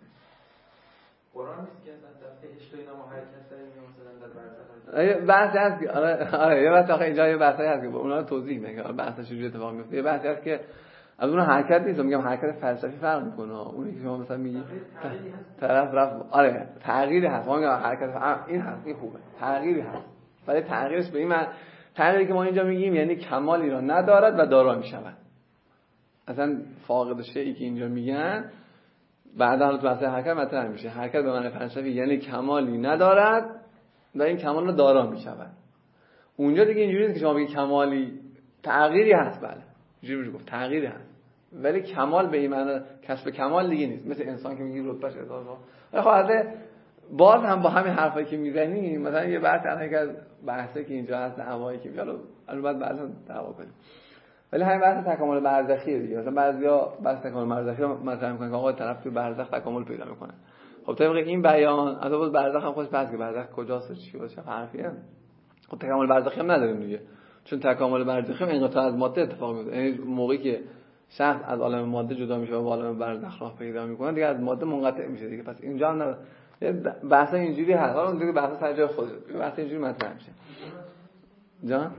قرآن نیست که در بهشت و اینا ما حرکت داریم مثلا در برزخ. بحثی هست که آره یه بحث اینجا یه بحثی هست که اونا رو توضیح میدن که بحثش چجوری اتفاق میفته. یه بحثی هست که از اون حرکت نیست، میگم حرکت فلسفی فرق میکنه. اونی که شما مثلا میگی طرف رفت، آره تغییری هست. ما میگم حرکت این هست، این خوبه، تغییری هست. ولی تغییرش به این معنی، تغییری که ما اینجا میگیم یعنی کمالی را ندارد و دارا میشود. اصلا فاقد شیئی که اینجا میگن بعدا حالا تو بحث حرکت مطرح میشه. حرکت به معنی فلسفی یعنی کمالی ندارد و این کمال را دارا میشود. اونجا دیگه اینجوری نیست که شما بگید کمالی، تغییری هست. بله اینجوری میشه گفت تغییری هست، ولی کمال به این معنی کسب کمال دیگه نیست. مثل انسان که میگی رتبهش اضافه. خب باز هم با همین حرفایی که میزنیم، مثلا یه بحث الان که بحثی که اینجا هست هوایی که میاد البته بعدا دعوا کنیم، ولی همین بحث تکامل برزخیه دیگه. مثلا بعضیا بحث تکامل برزخی رو مطرح میکنن که آقا طرف تو برزخ تکامل پیدا میکنه. خب طبق این بیان اصلا برزخ هم خودش بحث که برزخ کجاست چی باشه حرفیه. خب تکامل برزخی هم نداریم دیگه، چون تکامل برزخی هم انقطاع از ماده اتفاق میفته. یعنی موقعی که شخص از عالم ماده جدا میشه و به عالم برزخ راه پیدا میکنه دیگه از ماده منقطع میشه دیگه. پس اینجا هم نداره. بحث اینجوری هست، حالا اون دیگه بحث سر جای خودشه. بحث اینجوری مطرح میشه. جان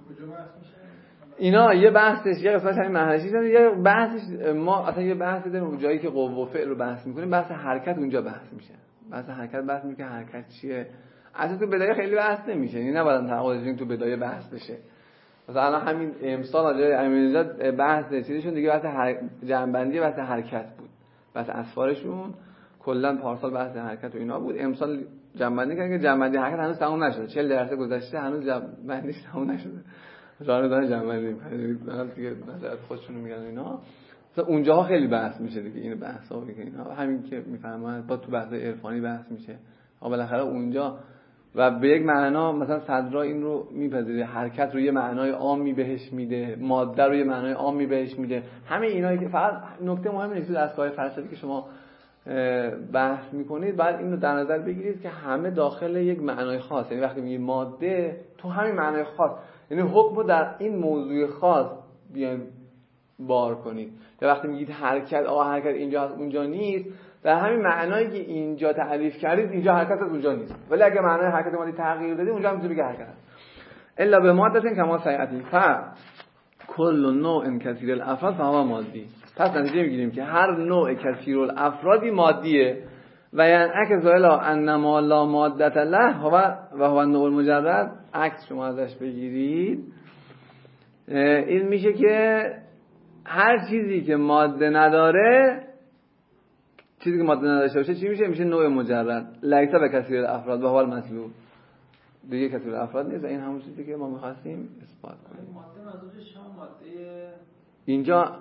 اینا یه بحثش یه قسمتش همین معنیش داره، یه بحثش ما اصلا یه بحثی داریم جایی که قوه و فعل رو بحث میکنیم، بحث حرکت اونجا بحث میشه. بحث حرکت بحث میشه که حرکت چیه. اصلا تو بدایه خیلی بحث نمیشه، یعنی نباید تعقل تو بدایه بحث بشه. مثلا الان همین امسال راجع امیرنژاد بحث چیزشون دیگه بحث جمع‌بندی بحث حرکت بود، بحث اسفارشون کلا پارسال بحث حرکت و اینا بود، امسال جمع‌بندی کردن که جمع‌بندی حرکت هنوز تموم نشده، 40% گذشته هنوز جمع‌بندیش تموم نشده. راه دادن جمع‌بندی دیگه نظر خودشون میگن اینا. مثلا اونجاها خیلی بحث میشه دیگه، این بحثا که اینا همین که میفهمن با تو بحث عرفانی بحث میشه. بالاخره اونجا و به یک معنا مثلا صدرا این رو میپذیره، حرکت رو یه معنای عامی بهش میده، ماده رو یه معنای عامی بهش میده. همه اینایی که فقط نکته مهمی نیست تو دستگاه فلسفی که شما بحث میکنید بعد اینو در نظر بگیرید که همه داخل یک معنای خاص، یعنی وقتی میگی ماده تو همین معنای خاص، یعنی حکم رو در این موضوع خاص بیان بار کنید. یا وقتی میگید حرکت، حرکت اینجا هست اونجا نیست، در همین معنایی که اینجا تعریف کردید اینجا حرکت از اونجا نیست، ولی اگه معنای حرکت مادی تغییر دادید اونجا میتونه بگه حرکت هست. الا به ماده کما سیاتی کل نوع کثیر الافراد فهو مادی. پس نتیجه میگیریم که هر نوع کثیر الافرادی مادیه و ينعكس الى ان ما لا ماده له و هو النوع المجرد. عکس شما ازش بگیرید این میشه که هر چیزی که ماده نداره، چیزی که ماده نداشته باشه چی میشه؟ میشه نوع مجرد. لیس به کثیر الافراد و هو المطلوب. دیگه کثیر الافراد نیست. این همون چیزی که ما می‌خواستیم اثبات کنیم. ماده منظورش هم ماده اینجا اعتبار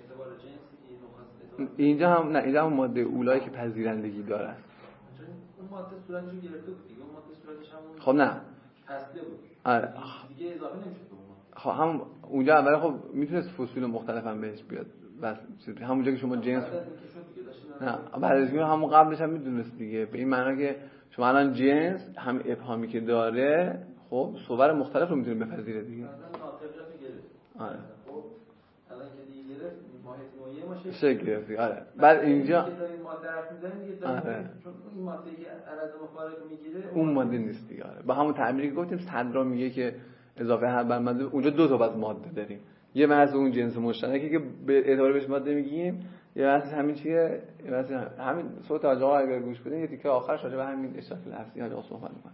جنسی اینجا هم نه، اینجا هم ماده اولایی که پذیرندگی داره است. اون ماده صورتشو گرفته بود دیگه، اون ماده صورتش همون خب نه اصله بود. آره دیگه اضافه نمیشه به اون. خب هم اونجا اول خب میتونست فصول مختلف هم بهش بیاد، بس همونجا که شما جنس نه بعد از همون قبلش هم میدونست دیگه، به این معنی که شما الان جنس هم ابهامی که داره خب صور مختلف رو میتونه بپذیره دیگه. مثلا ناطقیات گرفت. آره خب الان که دیگه گرفت واحد نوعیه ما شکل گرفت. آره بعد اینجا که داریم ماده حرف میزنیم دیگه داریم چون این ماده که عرض مخارج میگیره اون ماده نیست دیگه. آره با همون تعبیری که گفتیم صدرا میگه که اضافه هر بر ماده، اونجا دو تا بس ماده داریم، یه بحث اون جنس مشترکی که به اعتبار بهش ماده میگیم، یه بحث همین چیه، یه بحث همین صوت آقا اگر گوش بدین یه تیکه آخرش راجع به همین اشتراک لفظی ها صحبت می‌کنه.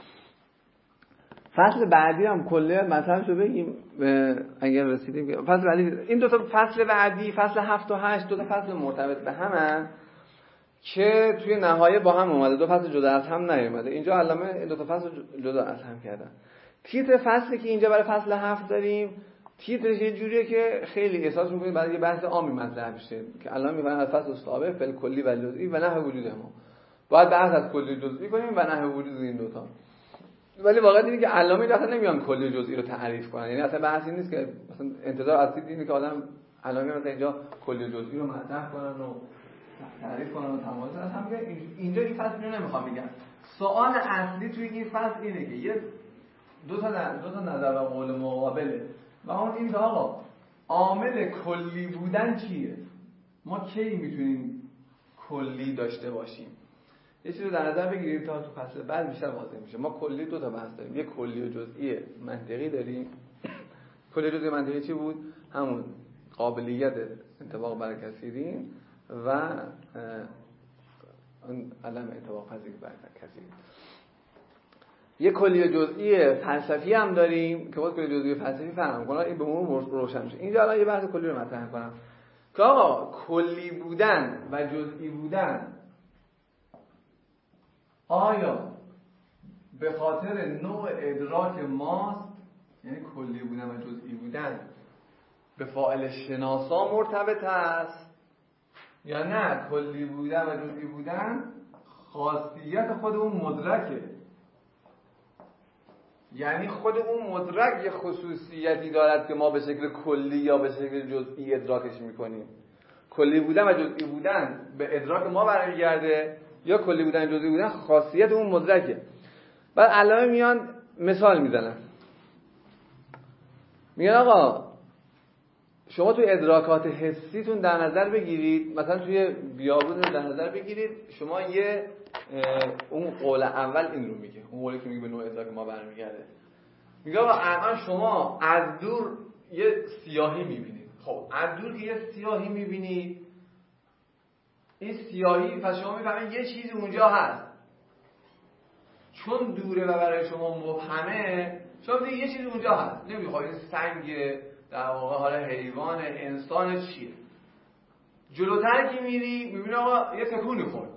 فصل بعدی هم کلی مثلا بگیم اگر رسیدیم که فصل بعدی، این دو تا فصل بعدی فصل 7 و 8 دو تا فصل مرتبط به همن که توی نهایه با هم اومده، دو فصل جدا از هم نیومده. اینجا علامه این دو تا فصل جدا از هم کردن. تیتر فصلی که اینجا برای فصل 7 داریم تیترش یه جوریه که خیلی احساس می‌کنید برای یه بحث عامی مطرح بشه که الان می‌گن از فصل سابق فل کلی و جزئی و نحو وجود ما باید بحث از کلی جزئی کنیم و نحو وجود این دو تا. ولی واقعا اینه که علامه اصلا نمیان کلی جزئی رو تعریف کنن، یعنی اصلا بحثی نیست که مثلا انتظار از اینه که آدم علامه مثلا اینجا کلی جزئی رو مطرح کنن و تعریف کنن و تمایز هم میگه اینجا این فصل رو نمیخوام بگم. سوال اصلی توی این فصل اینه که یه دو تا نظر و قول مقابله و اون این که آقا عامل کلی بودن چیه؟ ما کی میتونیم کلی داشته باشیم؟ یه چیزی رو در نظر بگیریم تا تو فصل بعد بیشتر واضح میشه. ما کلی دو تا بحث داریم، یه کلی و جزئی منطقی داریم. کلی جزئی منطقی چی بود؟ همون قابلیت انطباق بر کثیرین و اون علم انطباق پذیر بر کثیرین. یه کلی جزئی فلسفی هم داریم که باید کلی جزئی فلسفی فهم کنم، این به عموم روشن میشه. اینجا الان یه بحث کلی رو مطرح کنم که آقا کلی بودن و جزئی بودن آیا به خاطر نوع ادراک ماست، یعنی کلی بودن و جزئی بودن به فاعل شناسا مرتبط است، یا نه کلی بودن و جزئی بودن خاصیت خود اون مدرکه، یعنی خود اون مدرک یه خصوصیتی دارد که ما به شکل کلی یا به شکل جزئی ادراکش میکنیم. کلی بودن و جزئی بودن به ادراک ما برمیگرده یا کلی بودن جزئی بودن خاصیت اون مدرکه. بعد علامه میان مثال میزنن، میگن آقا شما توی ادراکات حسیتون در نظر بگیرید، مثلا توی بیابون در نظر بگیرید، شما یه اون قول اول این رو میگه، اون قولی که میگه به نوع ادراک ما برمیگرده، میگه آقا الان شما از دور یه سیاهی میبینید. خب از دور که یه سیاهی میبینید، این سیاهی پس شما میفهمید یه چیزی اونجا هست، چون دوره و برای شما مبهمه شما میگید یه چیزی اونجا هست، نمیخواید سنگ در واقع حال حیوان انسان چیه. جلوتر که میری میبینی آقا یه تکونی خورد،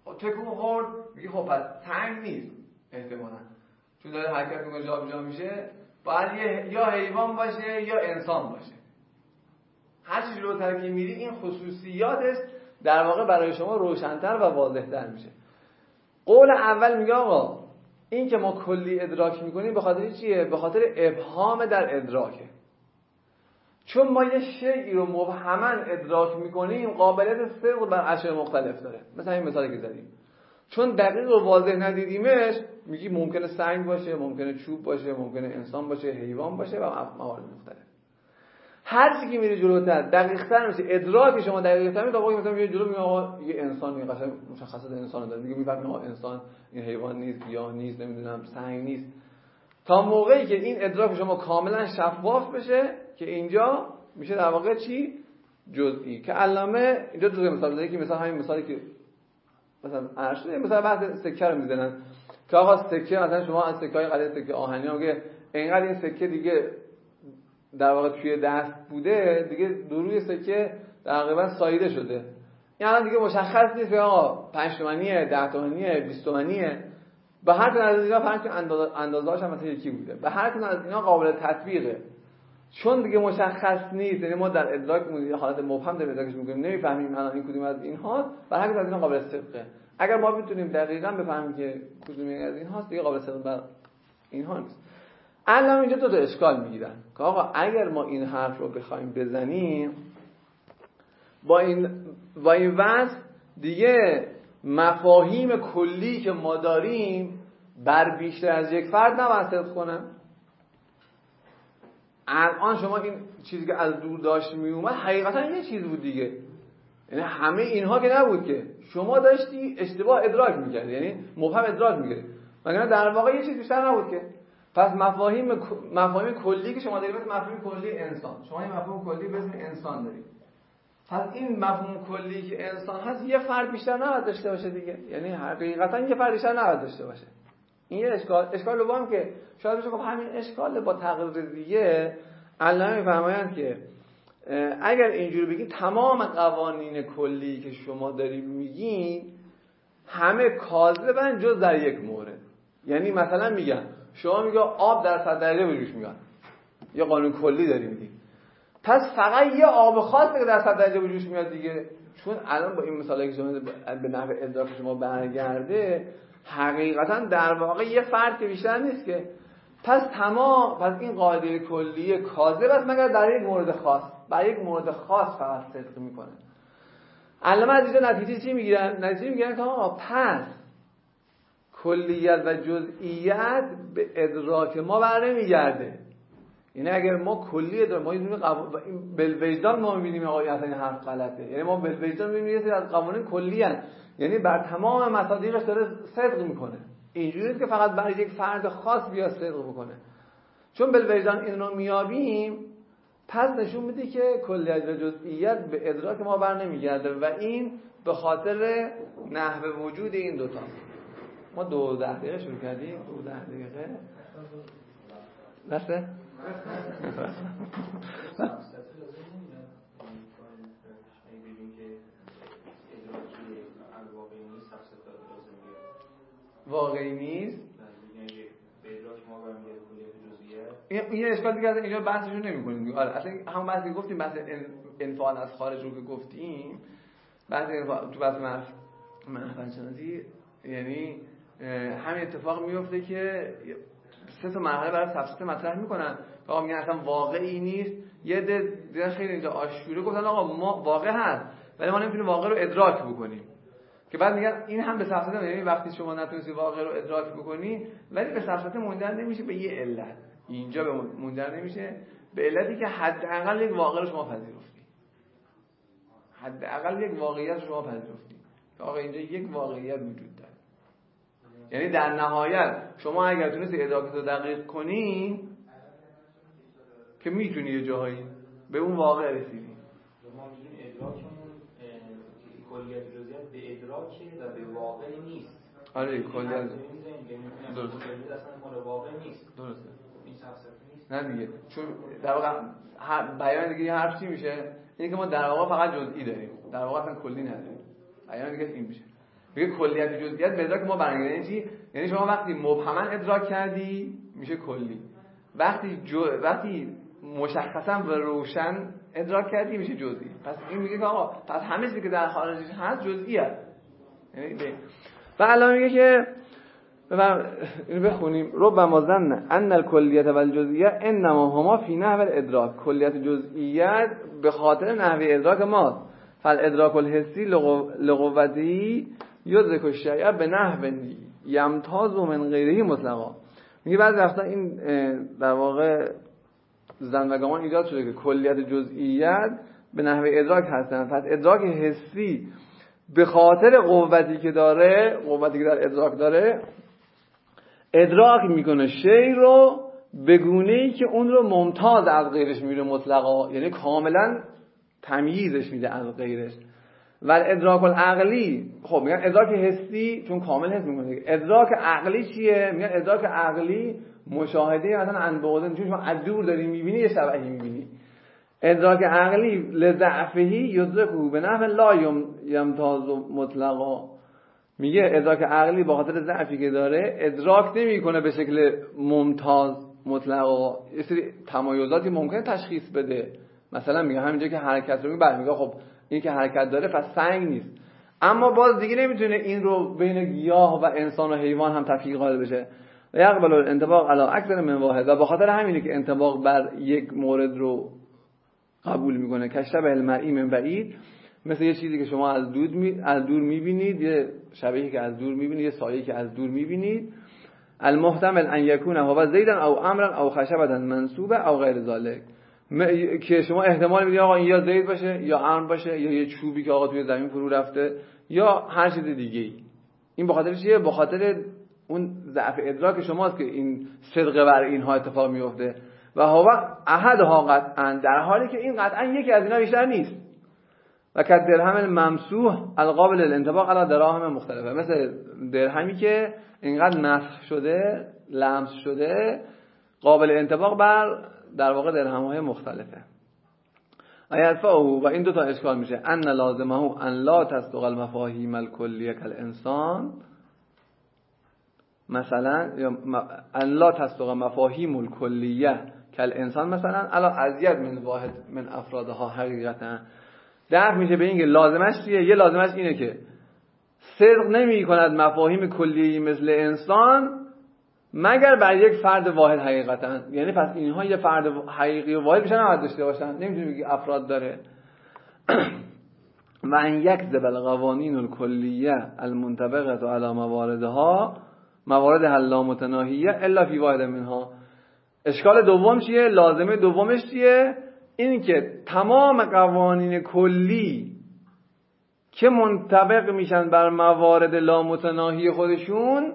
تکون خورد میگه خب پس سنگ نیست احتمالاً، چون داره حرکت میکنه جابجا میشه، باید یا حیوان باشه یا انسان باشه. هر چیزی جلوتر که میری این خصوصیاتش در واقع برای شما روشن‌تر و واضح‌تر میشه. قول اول میگه آقا این که ما کلی ادراک میکنیم به خاطر چیه؟ به خاطر ابهام در ادراکه. چون ما یه شیئی رو مبهما ادراک میکنیم قابلیت صدق بر اشیاء مختلف داره. مثلا این مثالی که زدیم، چون دقیق و واضح ندیدیمش میگی ممکنه سنگ باشه، ممکنه چوب باشه، ممکنه انسان باشه، حیوان باشه و موارد مختلف. هر چی که میره جلوتر دقیق‌تر میشه، ادراک شما دقیق‌تر میشه. آقا مثلا میگه جلو میگه آقا یه انسان قشنگ مشخصات انسان داره، میگه میفهمه آقا انسان این حیوان نیست، گیاه نیست، نمیدونم سنگ نیست، تا موقعی که این ادراک شما کاملا شفاف بشه که اینجا میشه در واقع چی؟ جزئی. که علامه اینجا دو مثال زده که مثلا همین مثالی که مثلا ارشد مثلا بحث سکه رو میزنن که آقا سکه مثلا شما از سکه‌های قدیم سکه آهنی ها میگه اینقدر این سکه دیگه در واقع توی دست بوده دیگه روی سکه تقریبا ساییده شده، این الان دیگه مشخص نیست که آقا 5 تومانیه، 10 تومانیه، 20 تومانیه. به هر کدوم از اینا فرض اندازه‌اش هم مثلا یکی بوده، به هر کدوم از اینا قابل تطبیقه. چون دیگه مشخص نیست، یعنی ما در ادراکمون یه حالت مبهم در ادراکش می‌کنیم، نمی‌فهمیم الان این کدوم از اینهاست، به هر کدوم از اینا قابل صدقه. اگر ما بتونیم دقیقاً بفهمیم که کدوم از اینهاست دیگه قابل صدق بر اینها نیست. الان اینجا دو تا اشکال میگیرن که آقا اگر ما این حرف رو بخوایم بزنیم با این وضع دیگه مفاهیم کلی که ما داریم بر بیشتر از یک فرد نباید صدق کنن. الان شما این چیزی که از دور داشت میومد حقیقتا یه چیز بود دیگه، یعنی همه اینها که نبود که شما داشتی اشتباه ادراک میکردی، یعنی مبهم ادراک میکردی، مگر در واقع یه چیز بیشتر نبود که. پس مفاهیم کلی که شما دارید مثل مفهوم کلی انسان، شما یه مفهوم کلی به اسم انسان دارید، پس این مفهوم کلی که انسان هست یه فرد بیشتر نباید داشته باشه دیگه، یعنی حقیقتا یه فرد بیشتر نباید داشته باشه. این یه اشکال دوم که شاید بشه گفت همین اشکال با تقریر دیگه علامه میفرمایند که اگر اینجوری بگین تمام قوانین کلی که شما دارید میگین همه کاذبن جز در یک مورد. یعنی مثلا میگن شما میگه آب در 100 درجه به جوش میاد، یه قانون کلی داری میگی، پس فقط یه آب خاص که در 100 درجه به جوش میاد دیگه. چون الان با این مثالی که شما به نحو ادراک شما برگرده حقیقتا در واقع یه فرد که بیشتر نیست که. پس این قاعده کلی کاذب است مگر در یک مورد خاص، برای یک مورد خاص فقط صدق میکنه. علامه از اینجا نتیجه چی میگیرن؟ نتیجه میگیرن که آقا پس کلیت و جزئیات به ادراک ما بر نمیگرده. یعنی اگر ما کلی داریم، ما یه دونه بالوجدان ما میبینیم آقا اصلا این حرف غلطه، یعنی ما بالوجدان میبینیم از قوانین کلی ان، یعنی بر تمام مصادیقش داره صدق میکنه. اینجوری نیست که فقط برای یک فرد خاص بیا صدق بکنه. چون بالوجدان این رو میابیم پس نشون میده که کلیت و جزئیات به ادراک ما بر نمیگرده و این به خاطر نحو وجود این دوتا. ما 12 دقیقه شروع کردیم، 12 دقیقه درسته؟ واقعی نیست. این اشکال دیگه اینجا بحثشو نمی‌کنیم. آره اصلا همون بحثی که گفتیم، بحث انفعال از خارج رو که گفتیم، بحث تو بحث محفل شناسی، یعنی همین اتفاق میفته که 3 تا مرحله برای تفسیر مطرح میکنن. آقا میگن اصلا واقعی نیست، یه ده خیلی اینجا آشوره گفتن آقا ما واقع هست ولی ما نمیتونیم واقع رو ادراک بکنیم، که بعد میگن این هم به سفسطه، یعنی وقتی شما نتونستی واقع رو ادراک بکنی ولی به سفسطه منجر نمیشه به یه علت، اینجا به منجر نمیشه به علتی که حداقل یک واقع رو شما پذیرفتی، حداقل یک واقعیت رو شما پذیرفتی که آقا اینجا یک واقعیت وجود داره. یعنی در نهایت شما اگر تونستی ادراکت رو دقیق کنی که میتونی یه جاهایی به اون واقع رسیدی. ما میگیم ادراکمون کلیت جزئیات به ادراکه و به واقع نیست. آره کلیت درست اصلا مال واقع نیست. درسته. این تفسیر نیست. نه دیگه، چون در واقع بیان دیگه یه حرف چی میشه؟ اینه که ما در واقع فقط جزئی داریم، در واقع اصلا کلی نداریم. بیان دیگه این میشه. میگه کلیت جزئیات به ادراک ما برمیگرده. یعنی چی؟ یعنی شما وقتی مبهما ادراک کردی میشه کلی، وقتی مشخصا و روشن ادراک کردی میشه جزئی. پس این میگه که آقا پس همه چیزی که در خارجش هست جزئیه. یعنی و الان میگه که اینو بخونیم ربما ظن ان الکلیت و الجزئیه انما هما فی نحو الادراک. کلیت جزئیات به خاطر نحوه ادراک ماست. فالادراک الحسی لقوتی یدرک الشیء به نحو یمتاز من غیره مطلقا. میگه بعضی وقتا این در واقع زن و گمان ایجاد شده که کلیت جزئیات به نحوه ادراک هستن. پس ادراک حسی به خاطر قوتی که داره، قوتی که در ادراک داره، ادراک میکنه شی رو به گونه‌ای که اون رو ممتاز از غیرش میره مطلقا، یعنی کاملا تمییزش میده از غیرش. و ادراک العقلی، خب میگن ادراک حسی چون کامل حس میکنه. ادراک عقلی چیه؟ میگن ادراک عقلی مشاهده مثلا انبعاض، چون شما از دور داری میبینی یه شبحی میبینی. ادراک عقلی لضعفهی یدرکه به نحو لا یمتاز مطلقا. میگه ادراک عقلی با خاطر ضعفی که داره ادراک نمیکنه به شکل ممتاز مطلقا. یه سری تمایزاتی ممکنه تشخیص بده. مثلا میگه همینجا که حرکت رو میگه خب این که حرکت داره پس سنگ نیست، اما باز دیگه نمیتونه این رو بین گیاه و انسان و حیوان هم تفکیک قائل بشه. و یقبل الانطباق علی اکثر من واحد. و با خاطر همینه که انطباق بر یک مورد رو قبول میکنه. کشف المرئی من بعید، مثل یه چیزی که شما از دور میبینید، یه شبیهی که از دور میبینید، یه سایه‌ای که از دور میبینید. المحتمل ان یکون هو زیدا او امرا او خشبه منصوبه او غیر ذلک، که شما احتمال میدید آقا این یا زید باشه یا امر باشه یا یه چوبی که آقا توی زمین فرو رفته یا هر چیز دیگه‌ای. این به خاطر چیه؟ به خاطر اون ضعف ادراک شماست که این صدق بر اینها اتفاق میفته. و هو احدها قطعا، در حالی که این قطعا یکی از اینا بیشتر نیست. و که درهم الممسوح القابل للانطباق علی دراهم مختلفه، مثل درهمی که اینقدر مسح شده، لمس شده، قابل انطباق بر در واقع درهم‌های مختلفه. ایرفعه، و این دو تا اشکال میشه. ان لازمه ان لا تصدق المفاهیم الکلیه کالانسان، مثلا ان لا تصدق مفاهیم الکلیه کالانسان مثلا الا ازید من واحد من افرادها حقیقتا. درک میشه به این که لازمش چیه؟ یه لازمش اینه که صدق نمی کند مفاهیم کلیه‌ای مثل انسان مگر بر یک فرد واحد حقیقتا. یعنی پس اینها یه فرد حقیقی و واحد بشن نباید داشته باشن، نمیتونی بگی افراد داره. و ان یکذب القوانین الکلیه المنطبقه علی مواردها موارد لا متناهیه الا فی واحد منها. اشکال دوم چیه؟ لازمه دومش چیه؟ این که تمام قوانین کلی که منطبق میشن بر موارد لا متناهی خودشون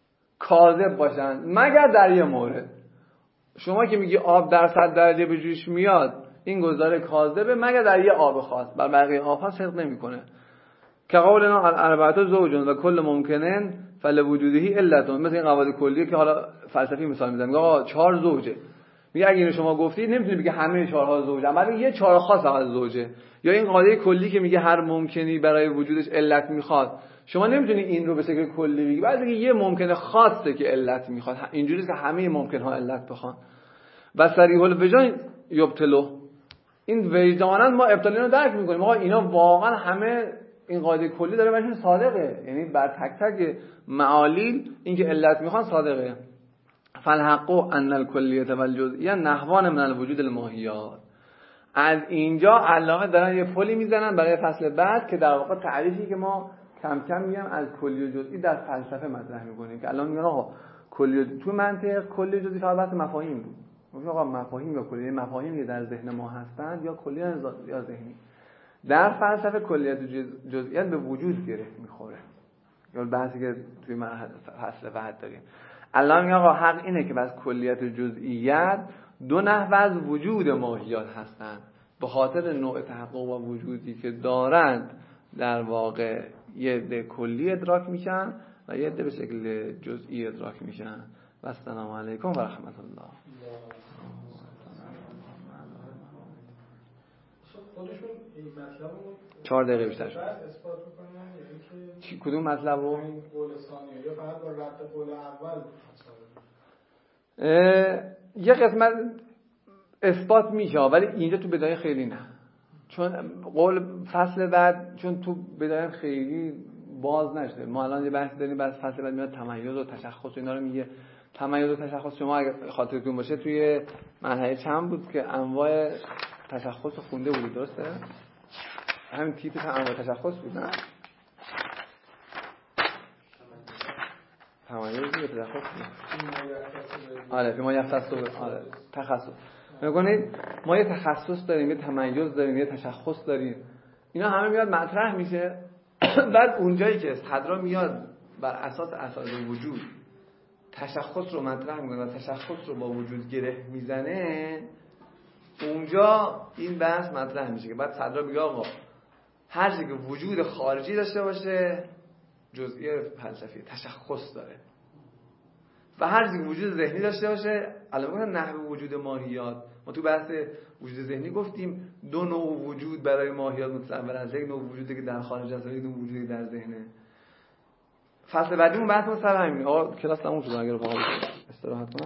کاذب باشن مگر در یه مورد. شما که میگی آب در 100 درجه به جوش میاد، این گزاره کاذبه مگر در یه آب خاص، بر بقیه آب‌ها صدق نمیکنه. که قولنا الاربعه زوجون و کل ممکنن فلوجوده علتون، مثل این قواعد کلیه که حالا فلسفی مثال میزنم، میگه آقا 4 زوجه، میگه اگه اینو شما گفتید نمیتونی بگی همه 4 زوجه، اما یه 4 خاص فقط زوجه. یا این قاعده کلی که میگه هر ممکنی برای وجودش علت میخواد، شما نمیتونی این رو به شکل کلی بگی، بعد بگی یه ممکنه خاصه که علت میخواد، اینجوریه که همه ممکنها علت بخوان. و صریح الوجدان یبطلو، این وجدانا ما ابطالی رو درک میکنیم. آقا اینا واقعا همه این قاعده کلی داره براشون صادقه، یعنی بر تک تک معالیل این که علت میخوان صادقه. فالحق ان الکلیه والجزئیه نحوان من الوجود الماهیات. از اینجا علامه دارن یه پلی میزنن برای فصل بعد که در واقع تعریفی که ما کم کم میگم از کلی و جزئی در فلسفه مطرح میکنیم، که الان میگن آقا کلی تو منطق کلی و جزئی فقط بحث مفاهیم بود. میگن آقا مفاهیم یا کلی، مفاهیمی که در ذهن ما هستند یا کلی یا ذهنی. در فلسفه کلیت و جزئیات به وجود گره میخوره، یا بحثی که توی فصل بعد داریم. الان میگن آقا حق اینه که بس کلیت و جزئیات دو نحو از وجود ماهیات هستند، به خاطر نوع تحقق و وجودی که دارند در واقع یه عده کلی ادراک میشن و یه عده به شکل جزئی ادراک میشن. و السلام علیکم و رحمت الله. خودشون این مطلب رو 4 دقیقه بیشتر شد. اثبات میکنن، یعنی که کدوم مطلب رو؟ این قول ثانیه یا فقط با رد قول اول یه قسمت اثبات میشه ولی اینجا تو بدایه خیلی نه، چون قول فصل بعد چون تو بدایه خیلی باز نشده. ما الان یه بحث داریم، بعد فصل بعد میاد تمایز و تشخص اینا رو میگه. تمایز و تشخص شما اگه خاطرتون باشه توی مرحله چند بود که انواع تشخص خونده بود، درسته؟ همین تیپ انواع تشخص بود نه؟ تمایز و تشخص بود. آره ما یختص آره تخصص. میگونید ما یه تخصص داریم، یه تمایز داریم، یه تشخص داریم. اینا همه میاد مطرح میشه. بعد اونجایی که صدرا میاد بر اساس اساس وجود تشخص رو مطرح میکنه و تشخص رو با وجود گره میزنه، اونجا این بحث مطرح میشه که بعد صدرا میگه آقا هر چیزی که وجود خارجی داشته باشه جزئیه فلسفی تشخص داره و هر چیزی که وجود ذهنی داشته باشه، علاوه بر نحوه وجود ماهیات، ما تو بحث وجود ذهنی گفتیم دو نوع وجود برای ماهیات متصور است، یک نوع وجودی که در خارج است و یک نوع وجودی در ذهنه. فصل بعدیمون بحثمون سر همین. آقا کلاس تموم شد، اگر بخوام استراحت کنم